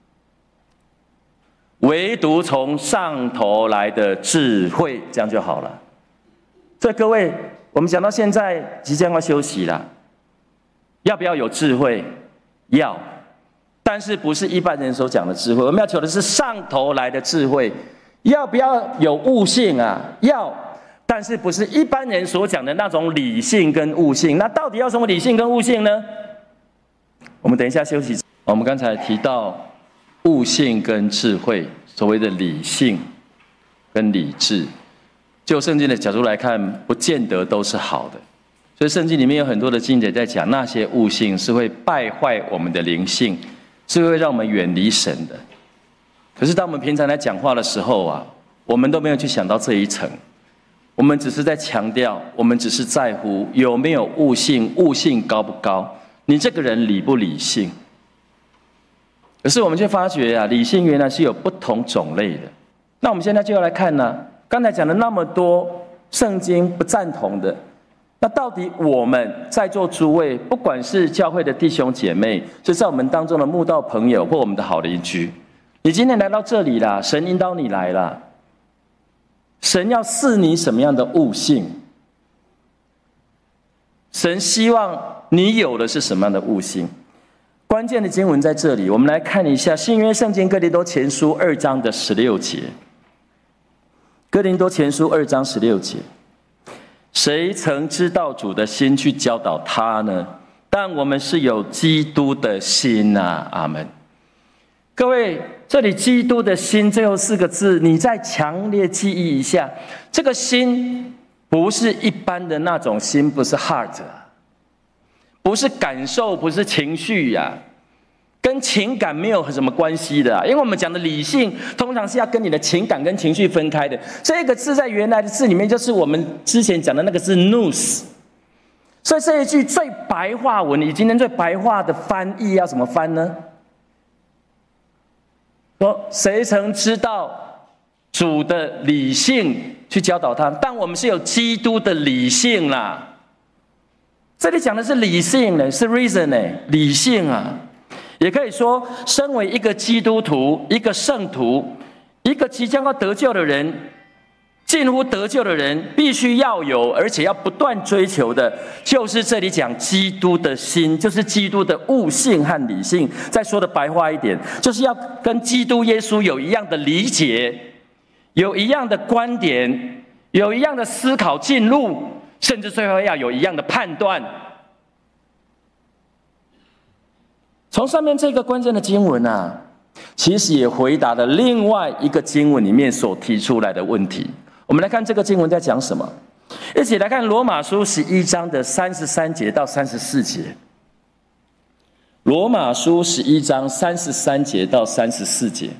唯独从上头来的智慧，这样就好了。所以各位，我们讲到现在即将要休息了，要不要有智慧？要。但是不是一般人所讲的智慧，我们要求的是上头来的智慧。要不要有悟性啊？要，但是不是一般人所讲的那种理性跟悟性。那到底要什么理性跟悟性呢？我们等一下休息。我们刚才提到悟性跟智慧，所谓的理性跟理智， 就圣经的角度来看，不见得都是好的。所以圣经里面有很多的经节在讲，那些悟性是会败坏我们的灵性，是会让我们远离神的。可是当我们平常来讲话的时候啊，我们都没有去想到这一层，我们只是在强调，我们只是在乎有没有悟性，悟性高不高，你这个人理不理性。可是我们却发觉啊，理性原来是有不同种类的。那我们现在就要来看呢、啊，刚才讲了那么多圣经不赞同的，那到底我们在座诸位，不管是教会的弟兄姐妹，是在我们当中的慕道朋友或我们的好邻居，你今天来到这里啦，神引导你来啦，神要赐你什么样的悟性？神希望你有的是什么样的悟性？关键的经文在这里，我们来看一下新约圣经哥林多前书二章的十六节。哥林多前书二章十六节，谁曾知道主的心去教导他呢？但我们是有基督的心啊，阿们。各位，这里基督的心最后四个字，你再强烈记忆一下，这个心不是一般的那种心，不是 heart， 不是感受，不是情绪呀、啊，跟情感没有什么关系的、啊。因为我们讲的理性，通常是要跟你的情感跟情绪分开的。这个字在原来的字里面，就是我们之前讲的那个字 nous。所以这一句最白话文，以今天最白话的翻译要怎么翻呢？说谁曾知道主的理性去教导他？但我们是有基督的理性啦。这里讲的是理性呢，是 reason 呢，理性啊。也可以说，身为一个基督徒、一个圣徒、一个即将要得救的人，近乎得救的人，必须要有，而且要不断追求的，就是这里讲基督的心，就是基督的悟性和理性。再说的白话一点，就是要跟基督耶稣有一样的理解，有一样的观点，有一样的思考进入，甚至最后要有一样的判断。从上面这个关键的经文啊，其实也回答了另外一个经文里面所提出来的问题。我们来看这个经文在讲什么，一起来看罗马书十一章的三十三节到三十四节。罗马书十一章三十三节到三十四节，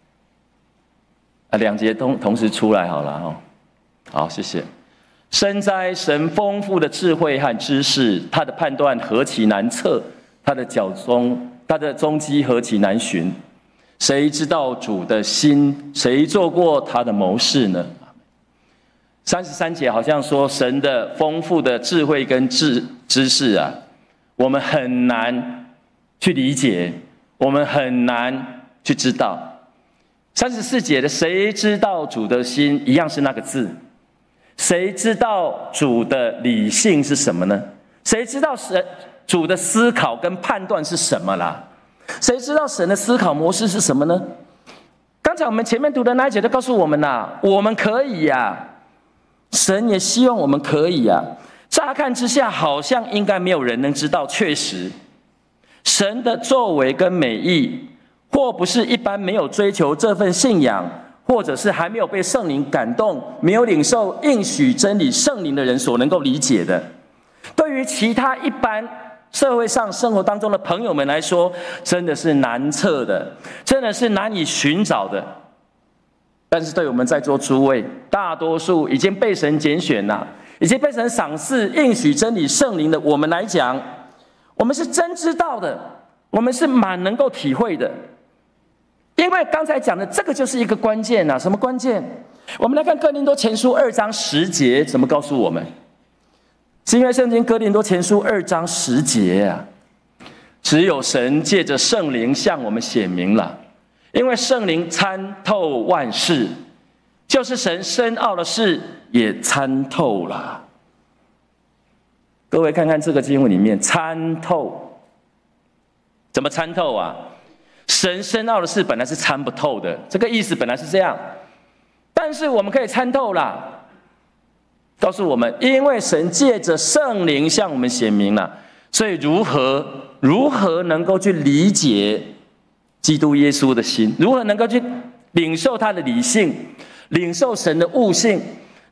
啊，两节同同时出来好了哈。好，谢谢。深哉神丰富的智慧和知识，他的判断何其难测，他的脚踪，他的踪迹何其难寻。谁知道主的心？谁做过他的谋士呢？三十三节好像说神的丰富的智慧跟知知识啊，我们很难去理解，我们很难去知道。三十四节的谁知道主的心，一样是那个字。谁知道主的理性是什么呢？谁知道神主的思考跟判断是什么啦？谁知道神的思考模式是什么呢？刚才我们前面读的那一节都告诉我们啦，我们可以呀、啊，神也希望我们可以呀、啊。乍看之下，好像应该没有人能知道，确实，神的作为跟美意，或不是一般没有追求这份信仰，或者是还没有被圣灵感动、没有领受应许真理圣灵的人所能够理解的。对于其他一般社会上生活当中的朋友们来说，真的是难测的，真的是难以寻找的。但是对我们在座诸位，大多数已经被神拣选了，已经被神赏赐应许真理圣灵的我们来讲，我们是真知道的，我们是蛮能够体会的。因为刚才讲的这个就是一个关键啊，什么关键？我们来看哥林多前书二章十节怎么告诉我们。新约圣经哥林多前书二章十节啊，只有神借着圣灵向我们显明了，因为圣灵参透万事，就是神深奥的事也参透了。各位看看这个经文里面，参透怎么参透啊？神深奥的事本来是参不透的，这个意思本来是这样，但是我们可以参透了。告诉我们，因为神借着圣灵向我们显明了，所以如何如何能够去理解基督耶稣的心，如何能够去领受他的理性，领受神的悟性，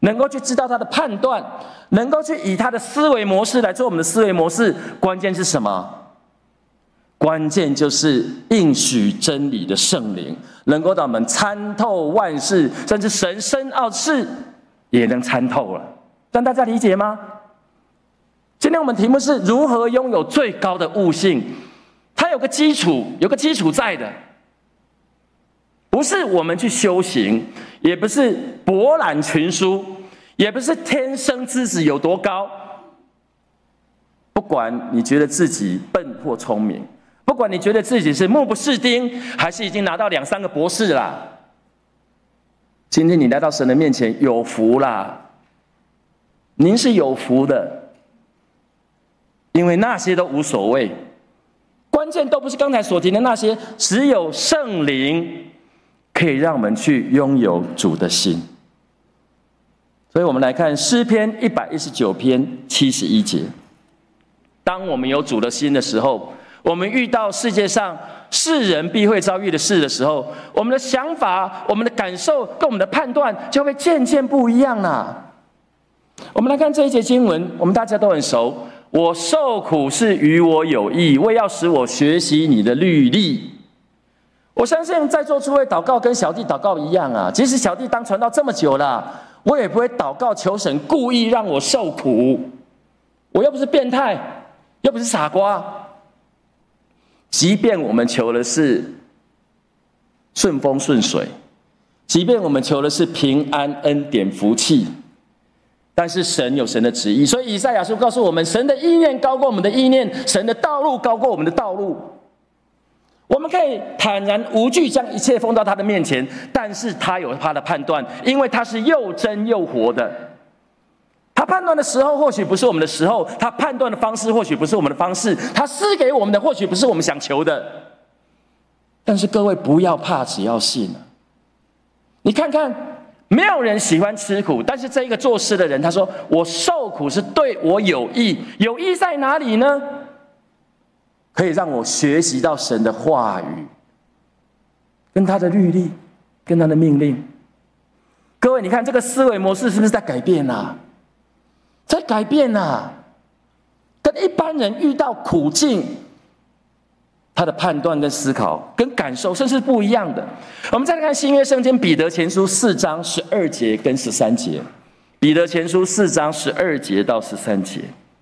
能够去知道他的判断，能够去以他的思维模式来做我们的思维模式。关键是什么？关键就是应许真理的圣灵，能够让我们参透万事，甚至神深奥事也能参透了。让大家理解吗？今天我们题目是如何拥有最高的悟性。它有个基础，有个基础在的，不是我们去修行，也不是博览群书，也不是天生资质有多高。不管你觉得自己笨或聪明，不管你觉得自己是目不识丁，还是已经拿到两三个博士啦，今天你来到神的面前，有福啦！您是有福的，因为那些都无所谓。关键都不是刚才所提的那些，只有圣灵可以让我们去拥有主的心。所以我们来看诗篇一百一十九篇七十一节。当我们有主的心的时候，我们遇到世界上世人必会遭遇的事的时候，我们的想法、我们的感受跟我们的判断就会渐渐不一样了。我们来看这一节经文，我们大家都很熟。我受苦是与我有益，为要使我学习你的律例。我相信在座诸位祷告跟小弟祷告一样啊，即使小弟当传道这么久了，我也不会祷告求神故意让我受苦。我又不是变态，又不是傻瓜。即便我们求的是顺风顺水，即便我们求的是平安恩典福气，但是神有神的旨意，所以以赛亚书告诉我们，神的意念高过我们的意念，神的道路高过我们的道路。我们可以坦然无惧将一切放到他的面前，但是他有他的判断，因为他是又真又活的。他判断的时候或许不是我们的时候，他判断的方式或许不是我们的方式，他赐给我们的或许不是我们想求的。但是各位不要怕，只要信啊！你看看，没有人喜欢吃苦，但是这一个做事的人，他说：“我受苦是对我有益，有益在哪里呢？可以让我学习到神的话语，跟他的律例，跟他的命令。”各位，你看这个思维模式是不是在改变啊？在改变啊！跟一般人遇到苦境，他的判断跟思考跟感受甚至不一样的。我们再来看新约圣经彼得前书四章十二节跟十三节。彼得前书四章十二节到十三节。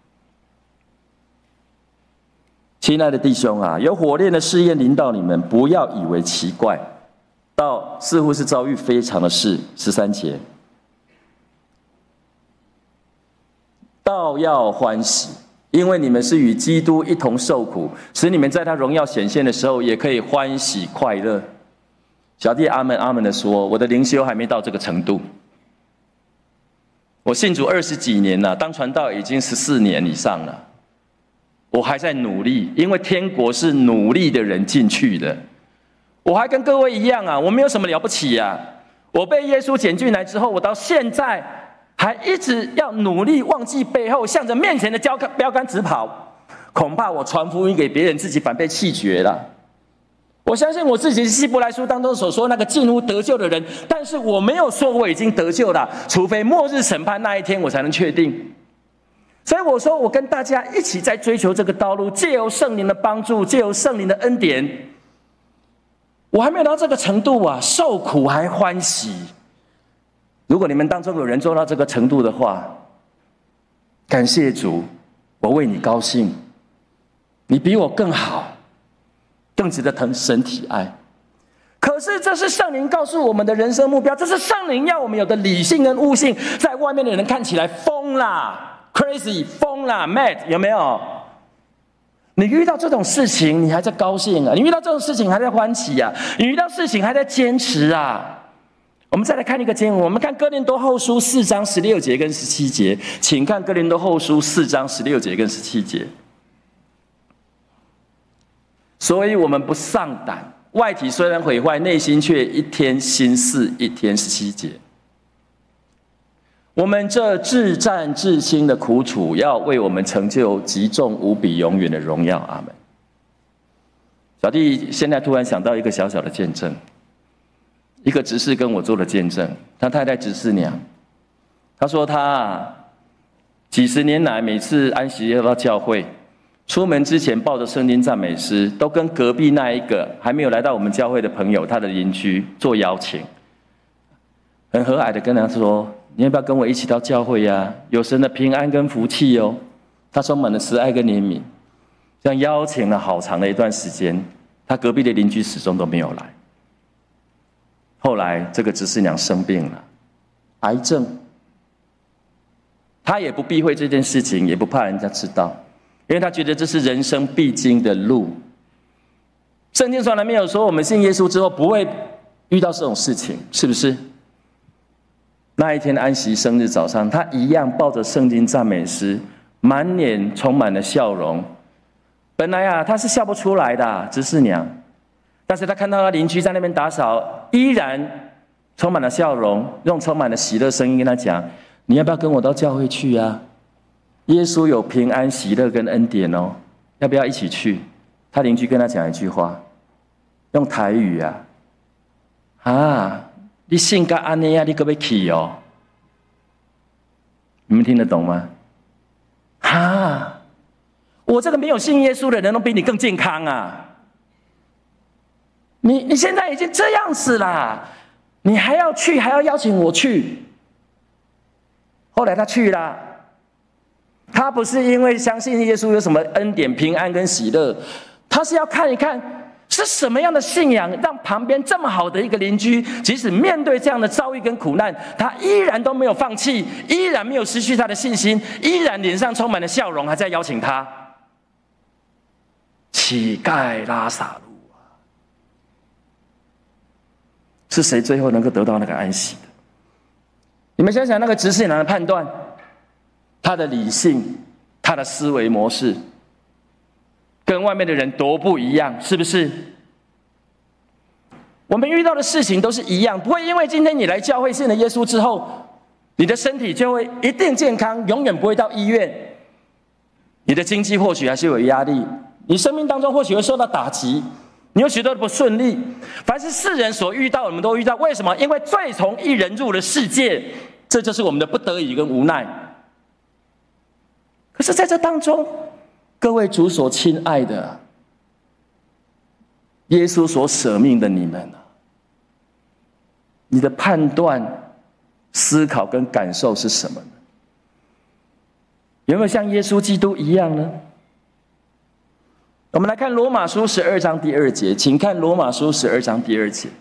亲爱的弟兄啊，有火炼的试验临到你们，不要以为奇怪，到似乎是遭遇非常的事。十三节，倒要欢喜，因为你们是与基督一同受苦，使你们在他荣耀显现的时候，也可以欢喜快乐。小弟阿门阿门的说，我的灵修还没到这个程度。我信主二十几年了，当传道已经十四年以上了，我还在努力，因为天国是努力的人进去的。我还跟各位一样啊，我没有什么了不起啊。我被耶稣拣进来之后，我到现在还一直要努力忘记背后，向着面前的标杆直跑。恐怕我传福音给别人，自己反被弃绝了。我相信我自己是希伯来书当中所说那个近乎得救的人，但是我没有说我已经得救了，除非末日审判那一天我才能确定。所以我说我跟大家一起在追求这个道路，借由圣灵的帮助，借由圣灵的恩典。我还没有到这个程度啊，受苦还欢喜。如果你们当中有人做到这个程度的话，感谢主，我为你高兴。你比我更好，更值得疼神体爱。可是这是圣灵告诉我们的人生目标，这是圣灵要我们有的理性跟悟性。在外面的人看起来疯啦 crazy 疯啦 mad， 有没有？你遇到这种事情你还在高兴啊，你遇到这种事情还在欢喜啊，你遇到事情还在坚持啊。我们再来看一个经文，我们看哥林多后书四章十六节跟十七节，请看哥林多后书四章十六节跟十七节。所以我们不丧胆，外体虽然毁坏，内心却一天新似一天。十七节，我们这至战至轻的苦楚，要为我们成就极重无比永远的荣耀。阿们。小弟现在突然想到一个小小的见证，一个执事跟我做了见证，他太太执事娘， 他说他啊，几十年来每次安息日到教会，出门之前抱着圣经赞美诗，都跟隔壁那一个还没有来到我们教会的朋友，他的邻居做邀请，很和蔼的跟他说：“你要不要跟我一起到教会呀、啊？有神的平安跟福气哦。”他充满了慈爱跟怜悯，这样邀请了好长的一段时间，他隔壁的邻居始终都没有来。后来这个执事娘生病了，癌症，他也不避讳这件事情，也不怕人家知道。因为他觉得这是人生必经的路。圣经从来没有说我们信耶稣之后不会遇到这种事情，是不是？那一天安息生日早上，他一样抱着圣经赞美诗，满脸充满了笑容。本来啊，他是笑不出来的、啊、执事娘，但是他看到他邻居在那边打扫，依然充满了笑容，用充满了喜乐声音跟他讲：“你要不要跟我到教会去啊？耶稣有平安、喜乐跟恩典哦，要不要一起去？”他邻居跟他讲一句话，用台语啊，啊，你信个安尼啊，你可不可以去哦？你们听得懂吗？啊，我这个没有信耶稣的人都比你更健康啊！你你现在已经这样子啦，你还要去，还要邀请我去？后来他去了。他不是因为相信耶稣有什么恩典、平安跟喜乐，他是要看一看是什么样的信仰，让旁边这么好的一个邻居，即使面对这样的遭遇跟苦难，他依然都没有放弃，依然没有失去他的信心，依然脸上充满了笑容，还在邀请他。乞丐拉撒路啊，是谁最后能够得到那个安息的？你们想想那个执事娘的判断，他的理性，他的思维模式，跟外面的人多不一样，是不是？我们遇到的事情都是一样，不会因为今天你来教会信了耶稣之后，你的身体就会一定健康，永远不会到医院。你的经济或许还是有压力，你生命当中或许会受到打击，你有许多的不顺利。凡是世人所遇到，我们都遇到。为什么？因为罪从一人入了世界，这就是我们的不得已跟无奈。可是在这当中，各位主所亲爱的，耶稣所舍命的你们啊，你的判断、思考跟感受是什么呢？有没有像耶稣基督一样呢？我们来看罗马书十二章第二节，请看罗马书十二章第二节。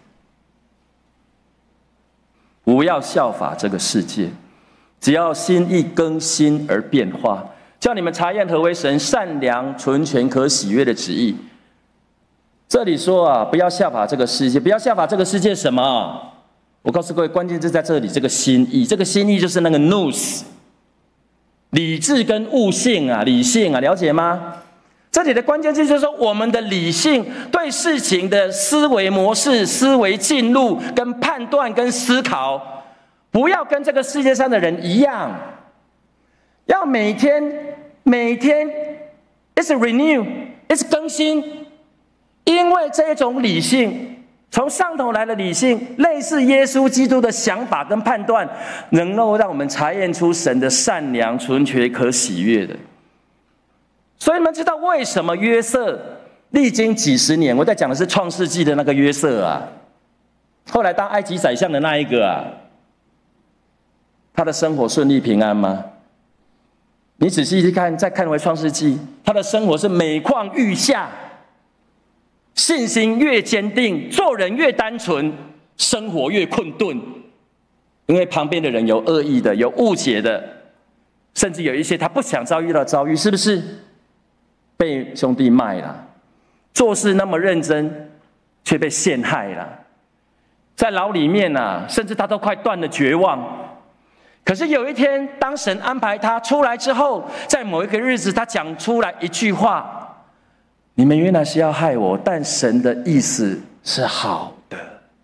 不要效法这个世界，只要心意更新而变化，叫你们查验何为神善良、纯全、可喜悦的旨意。这里说啊，不要效法这个世界，不要效法这个世界什么？我告诉各位，关键就在这里，这个心意，这个心意就是那个 nous， 理智跟悟性啊，理性啊，了解吗？这里的关键字就是说，我们的理性对事情的思维模式、思维进入、跟判断、跟思考，不要跟这个世界上的人一样。要每天每天 ，it's renew， it's 更新，因为这种理性，从上头来的理性，类似耶稣基督的想法跟判断，能够让我们查验出神的善良、纯全、可喜悦的。所以你们知道为什么约瑟历经几十年？我在讲的是创世纪的那个约瑟啊，后来当埃及宰相的那一个啊，他的生活顺利平安吗？你仔细去看，再看回创世纪，他的生活是每况愈下，信心越坚定，做人越单纯，生活越困顿，因为旁边的人有恶意的，有误解的，甚至有一些他不想遭遇到遭遇，是不是？被兄弟卖了，做事那么认真，却被陷害了，在牢里面啊，甚至他都快断了绝望。可是有一天，当神安排他出来之后，在某一个日子，他讲出来一句话：“你们原来是要害我，但神的意思是好的。”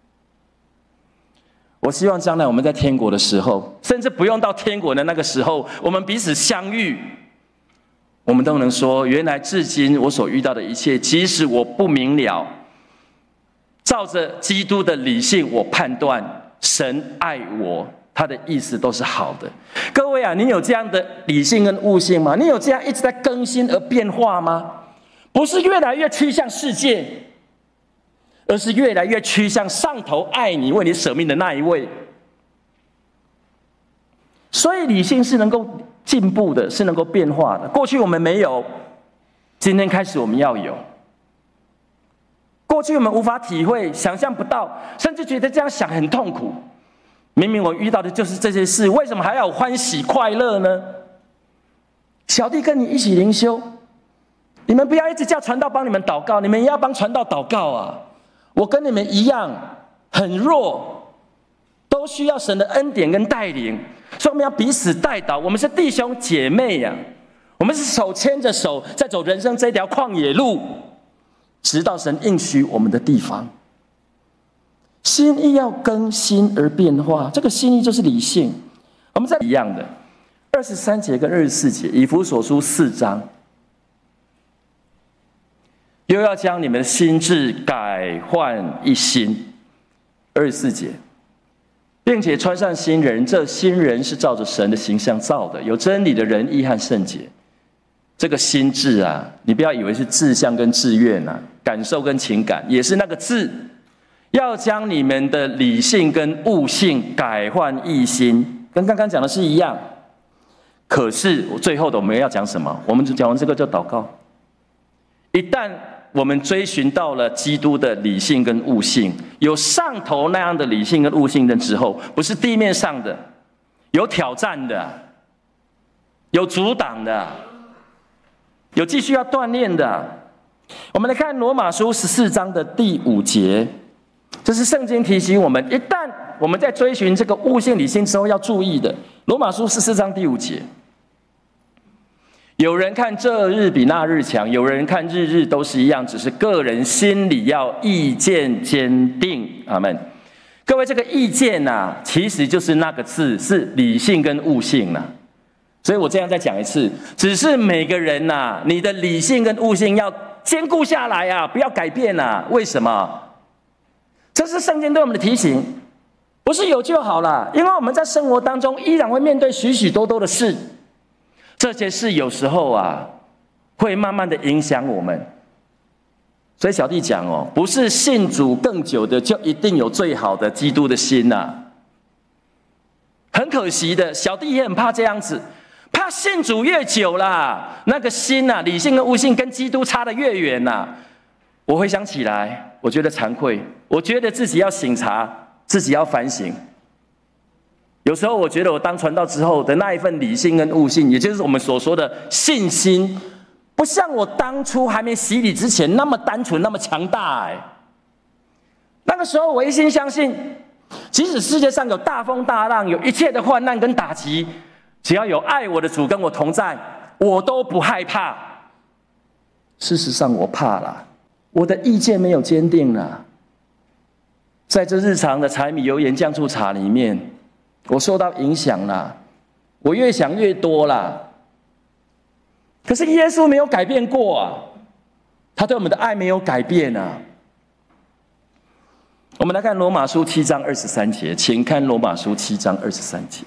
我希望将来我们在天国的时候，甚至不用到天国的那个时候，我们彼此相遇，我们都能说，原来至今我所遇到的一切，即使我不明了，照着基督的理性，我判断神爱我， 它的意思都是好的。各位啊，你有这样的理性跟悟性吗？你有这样一直在更新而变化吗？不是越来越趋向世界，而是越来越趋向上头爱你、为你舍命的那一位。所以理性是能够进步的，是能够变化的。过去我们没有，今天开始我们要有。过去我们无法体会、想象不到，甚至觉得这样想很痛苦。明明我遇到的就是这些事，为什么还要欢喜快乐呢？小弟跟你一起灵修，你们不要一直叫传道帮你们祷告，你们也要帮传道祷告啊！我跟你们一样很弱，都需要神的恩典跟带领，所以我们要彼此代祷。我们是弟兄姐妹呀、啊，我们是手牵着手在走人生这条旷野路，直到神应许我们的地方。心意要更新而变化，这个心意就是理性。我们在一样的二十三节跟二十四节，以弗所书四章，又要将你们的心志改换一新。二十四节，并且穿上新人，这新人是照着神的形象造的，有真理的仁义和圣洁。这个心志啊，你不要以为是志向跟志愿啊，感受跟情感，也是那个志。要将你们的理性跟悟性改换一新，跟刚刚讲的是一样。可是最后的我们要讲什么？我们讲完这个就祷告。一旦我们追寻到了基督的理性跟悟性，有上头那样的理性跟悟性的之后，不是地面上的，有挑战的，有阻挡的，有继续要锻炼的。我们来看罗马书十四章的第五节。这是圣经提醒我们，一旦我们在追寻这个悟性理性之后要注意的。罗马书十四章第五节，有人看这日比那日强，有人看日日都是一样，只是个人心里要意见坚定。阿们。各位，这个意见啊，其实就是那个字，是理性跟悟性啊。所以我这样再讲一次，只是每个人啊，你的理性跟悟性要兼顾下来啊，不要改变啊。为什么？这是圣经对我们的提醒，不是有就好了，因为我们在生活当中依然会面对许许多多的事，这些事有时候啊，会慢慢的影响我们。所以小弟讲哦，不是信主更久的就一定有最好的基督的心呐、啊。很可惜的，小弟也很怕这样子，怕信主越久啦，那个心啊，理性跟悟性跟基督差得越远呐、啊。我回想起来，我觉得惭愧，我觉得自己要省察，自己要反省。有时候我觉得我当传道之后的那一份理性跟悟性，也就是我们所说的信心，不像我当初还没洗礼之前那么单纯，那么强大。哎，那个时候我一心相信，即使世界上有大风大浪，有一切的患难跟打击，只要有爱我的主跟我同在，我都不害怕。事实上我怕了。我的意见没有坚定了，在这日常的柴米油盐酱醋茶里面，我受到影响了，我越想越多了。可是耶稣没有改变过啊，他对我们的爱没有改变啊。我们来看罗马书七章二十三节，请看罗马书七章二十三节。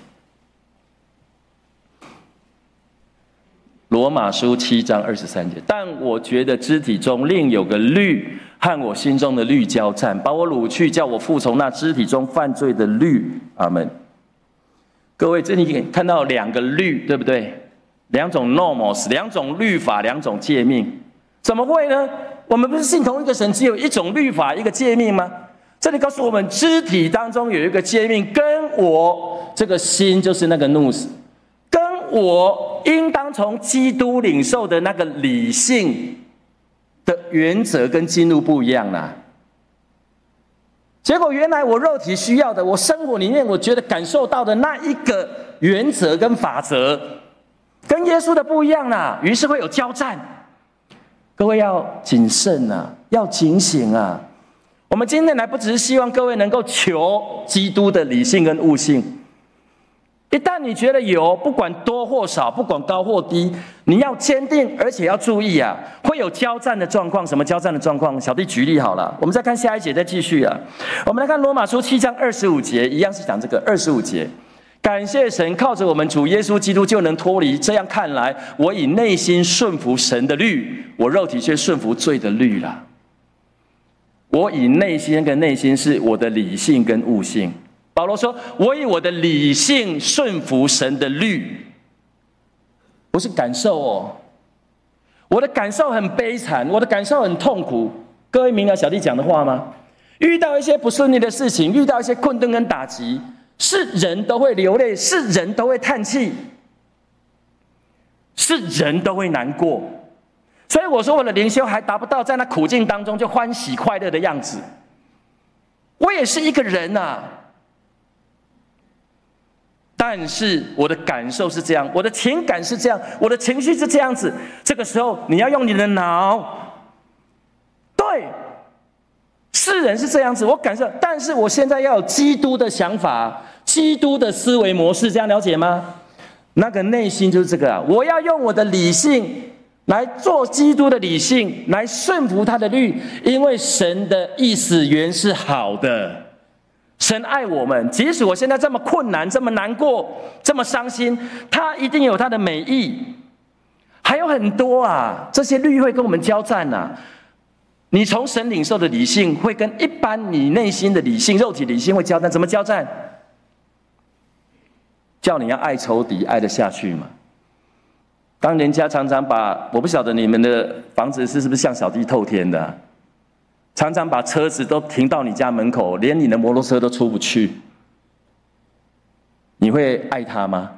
罗马书七章二十三节，但我觉得肢体中另有个律和我心中的律交战，把我掳去，叫我服从那肢体中犯罪的律。阿们。各位，这里看到两个律，对不对？两种 nomos， 两种律法，两种诫命。怎么会呢？我们不是信同一个神，只有一种律法，一个诫命吗？这里告诉我们，肢体当中有一个诫命，跟我这个心就是那个怒死，跟我应当从基督领受的那个理性的原则跟进入不一样啦。结果原来我肉体需要的，我生活里面我觉得感受到的那一个原则跟法则，跟耶稣的不一样啦，于是会有交战。各位要谨慎啊，要警醒啊！我们今天来不只是希望各位能够求基督的理性跟悟性。一旦你觉得有，不管多或少，不管高或低，你要坚定，而且要注意啊，会有交战的状况。什么交战的状况？小弟举例好了，我们再看下一节，再继续啊。我们来看罗马书七章二十五节，一样是讲这个二十五节。 感谢神，靠着我们主耶稣基督就能脱离。这样看来，我以内心顺服神的律，我肉体却顺服罪的律了。我以内心跟内心是我的理性跟悟性。保罗说，我以我的理性顺服神的律，不是感受哦。我的感受很悲惨，我的感受很痛苦。各位明了小弟讲的话吗？遇到一些不顺利的事情，遇到一些困顿跟打击，是人都会流泪，是人都会叹气，是人都会难过。所以我说我的灵修还达不到在那苦境当中就欢喜快乐的样子。我也是一个人啊，但是我的感受是这样，我的情感是这样，我的情绪是这样子。这个时候你要用你的脑，对，世人是这样子，我感受，但是我现在要有基督的想法，基督的思维模式，这样了解吗？那个内心就是这个啊，我要用我的理性来做基督的理性，来顺服他的律，因为神的意思原是好的。神爱我们，即使我现在这么困难，这么难过，这么伤心，他一定有他的美意。还有很多啊，这些律会跟我们交战啊。你从神领受的理性会跟一般你内心的理性、肉体理性会交战，怎么交战？叫你要爱仇敌，爱得下去嘛。当人家常常把，我不晓得你们的房子是不是像小弟透天的啊，常常把车子都停到你家门口，连你的摩托车都出不去，你会爱他吗？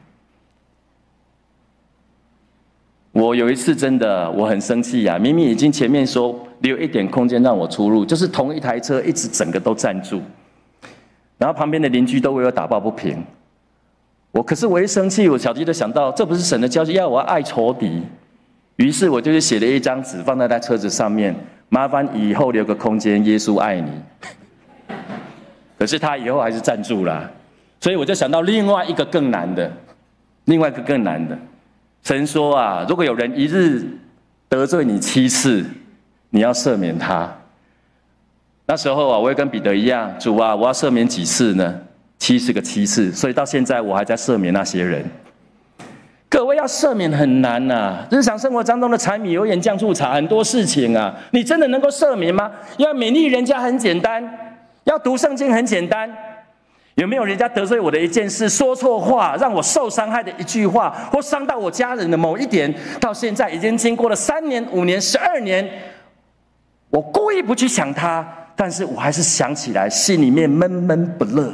我有一次真的我很生气啊，明明已经前面说留一点空间让我出入，就是同一台车一直整个都占住，然后旁边的邻居都为我打抱不平。我可是我一生气，我小弟就想到这不是神的教训，要我要爱仇敌。于是我就写了一张纸放在他车子上面，麻烦以后留个空间，耶稣爱你。可是他以后还是站住了，所以我就想到另外一个更难的，另外一个更难的。神说啊，如果有人一日得罪你七次，你要赦免他。那时候啊，我也跟彼得一样，主啊，我要赦免几次呢？七十个七次，所以到现在我还在赦免那些人。各位要赦免很难呐、啊，日常生活当中的柴米油盐酱醋茶很多事情啊，你真的能够赦免吗？要勉励人家很简单，要读圣经很简单。有没有人家得罪我的一件事，说错话，让我受伤害的一句话，或伤到我家人的某一点，到现在已经经过了三年、五年、十二年，我故意不去想他，但是我还是想起来，心里面闷闷不乐。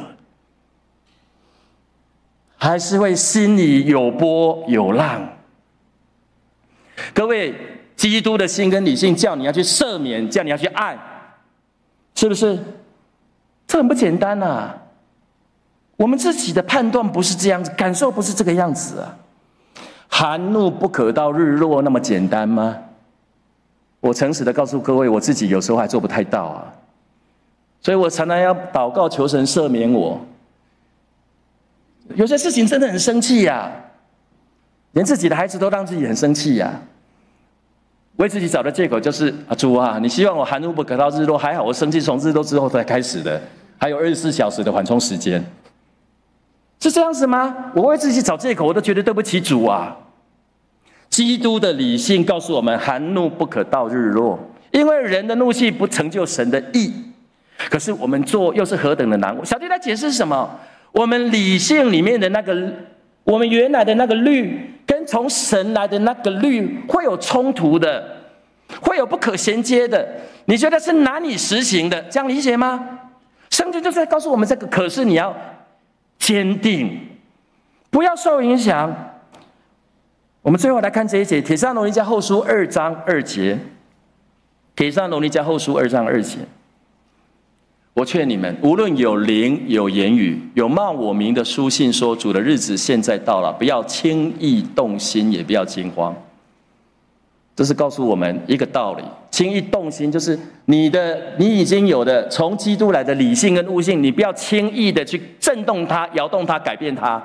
还是会心里有波有浪。各位，基督的心跟理性叫你要去赦免，叫你要去爱，是不是？这很不简单啊！我们自己的判断不是这样子，感受不是这个样子啊。含怒不可到日落，那么简单吗？我诚实的告诉各位，我自己有时候还做不太到啊。所以我常常要祷告求神赦免我。有些事情真的很生气呀、啊，连自己的孩子都让自己很生气呀、啊。为自己找的借口就是啊，主啊，你希望我含怒不可到日落，还好我生气从日落之后才开始的，还有二十四小时的缓冲时间，是这样子吗？我为自己找借口，我都觉得对不起主啊。基督的理性告诉我们，含怒不可到日落，因为人的怒气不成就神的义。可是我们做又是何等的难。小弟来解释什么？我们理性里面的那个，我们原来的那个律，跟从神来的那个律会有冲突的，会有不可衔接的。你觉得是难以实行的，这样理解吗？圣经就是在告诉我们这个，可是你要坚定，不要受影响。我们最后来看这一节，帖撒罗尼迦后书二章二节，帖撒罗尼迦后书二章二节。我劝你们，无论有灵、有言语、有冒我名的书信说主的日子现在到了，不要轻易动心，也不要惊慌。这是告诉我们一个道理：轻易动心，就是你的你已经有的从基督来的理性跟悟性，你不要轻易的去震动它、摇动它、改变它。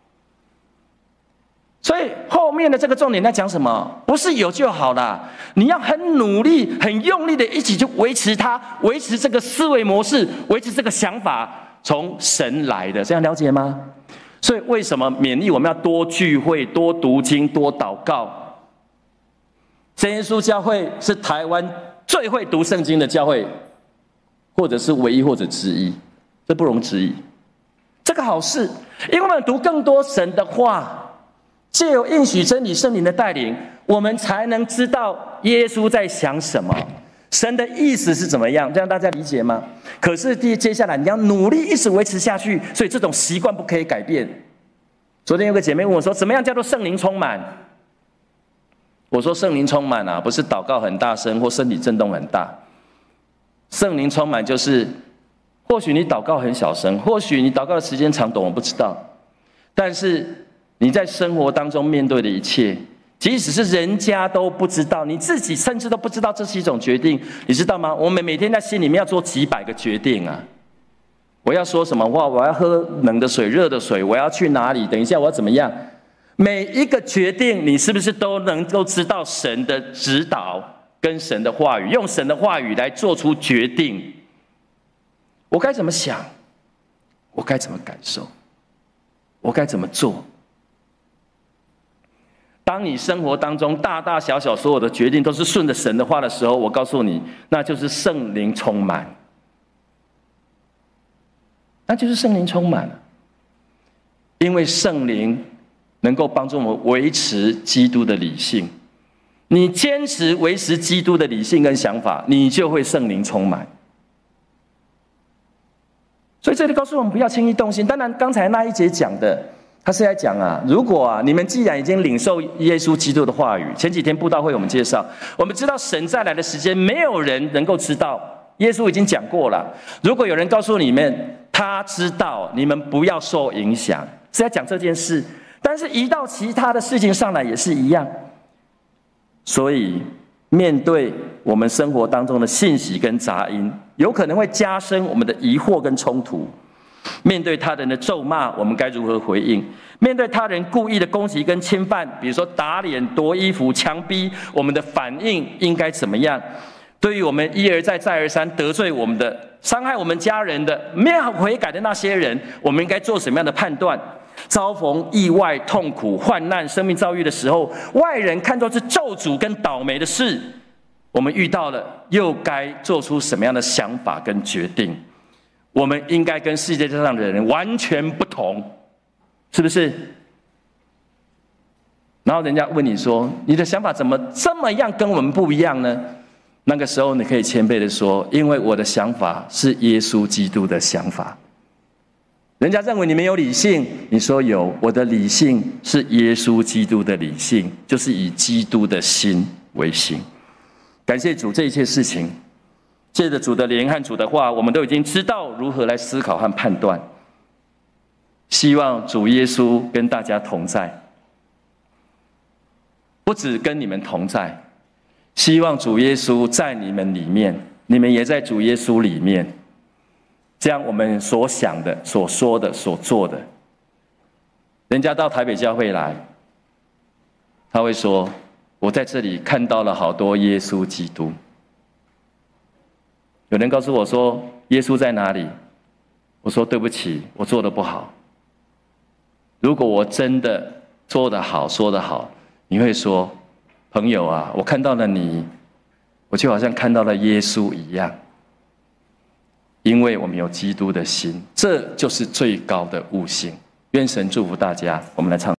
所以后面的这个重点在讲什么？不是有就好啦，你要很努力、很用力的一起去维持它，维持这个思维模式，维持这个想法，从神来的，这样了解吗？ 所以为什么勉励我们要多聚会、多读经、多祷告？真耶稣教会是台湾最会读圣经的教会，或者是唯一，或者之一，这不容置疑。这个好事，因为我们读更多神的话，藉由应许真理圣灵的带领，我们才能知道耶稣在想什么，神的意思是怎么样，这样大家理解吗？可是接下来你要努力一直维持下去，所以这种习惯不可以改变。昨天有个姐妹问我说，怎么样叫做圣灵充满？我说圣灵充满啊，不是祷告很大声或身体震动很大。圣灵充满就是，或许你祷告很小声，或许你祷告的时间长短我不知道，但是你在生活当中面对的一切，即使是人家都不知道，你自己甚至都不知道这是一种决定，你知道吗？我们每天在心里面要做几百个决定啊！我要说什么话？我要喝冷的水、热的水？我要去哪里？等一下我要怎么样？每一个决定，你是不是都能够知道神的指导跟神的话语，用神的话语来做出决定？我该怎么想？我该怎么感受？我该怎么做？当你生活当中大大小小所有的决定都是顺着神的话的时候，我告诉你，那就是圣灵充满，那就是圣灵充满了。因为圣灵能够帮助我们维持基督的理性，你坚持维持基督的理性跟想法，你就会圣灵充满。所以这里告诉我们不要轻易动心。当然刚才那一节讲的，他是在讲啊，如果啊你们既然已经领受耶稣基督的话语，前几天布道会我们介绍，我们知道神再来的时间没有人能够知道，耶稣已经讲过了。如果有人告诉你们他知道，你们不要受影响，是在讲这件事。但是移到其他的事情上来也是一样。所以面对我们生活当中的信息跟杂音，有可能会加深我们的疑惑跟冲突。面对他人的咒骂，我们该如何回应？面对他人故意的攻击跟侵犯，比如说打脸、夺衣服、强逼，我们的反应应该怎么样？对于我们一而再再而三得罪我们的、伤害我们家人的、没有悔改的那些人，我们应该做什么样的判断？遭逢意外、痛苦、患难、生命遭遇的时候，外人看作是咒诅跟倒霉的事，我们遇到了，又该做出什么样的想法跟决定？我们应该跟世界上的人完全不同，是不是？然后人家问你说，你的想法怎么这么样跟我们不一样呢？那个时候你可以谦卑的说，因为我的想法是耶稣基督的想法。人家认为你没有理性，你说有，我的理性是耶稣基督的理性，就是以基督的心为心。感谢主，这一切事情借着主的灵和主的话，我们都已经知道如何来思考和判断。希望主耶稣跟大家同在，不只跟你们同在，希望主耶稣在你们里面，你们也在主耶稣里面。这样我们所想的、所说的、所做的，人家到台北教会来，他会说，我在这里看到了好多耶稣基督。有人告诉我说，耶稣在哪里？我说对不起，我做得不好。如果我真的做得好、说得好，你会说，朋友啊，我看到了你，我就好像看到了耶稣一样。因为我们有基督的心，这就是最高的悟性。愿神祝福大家。我们来唱。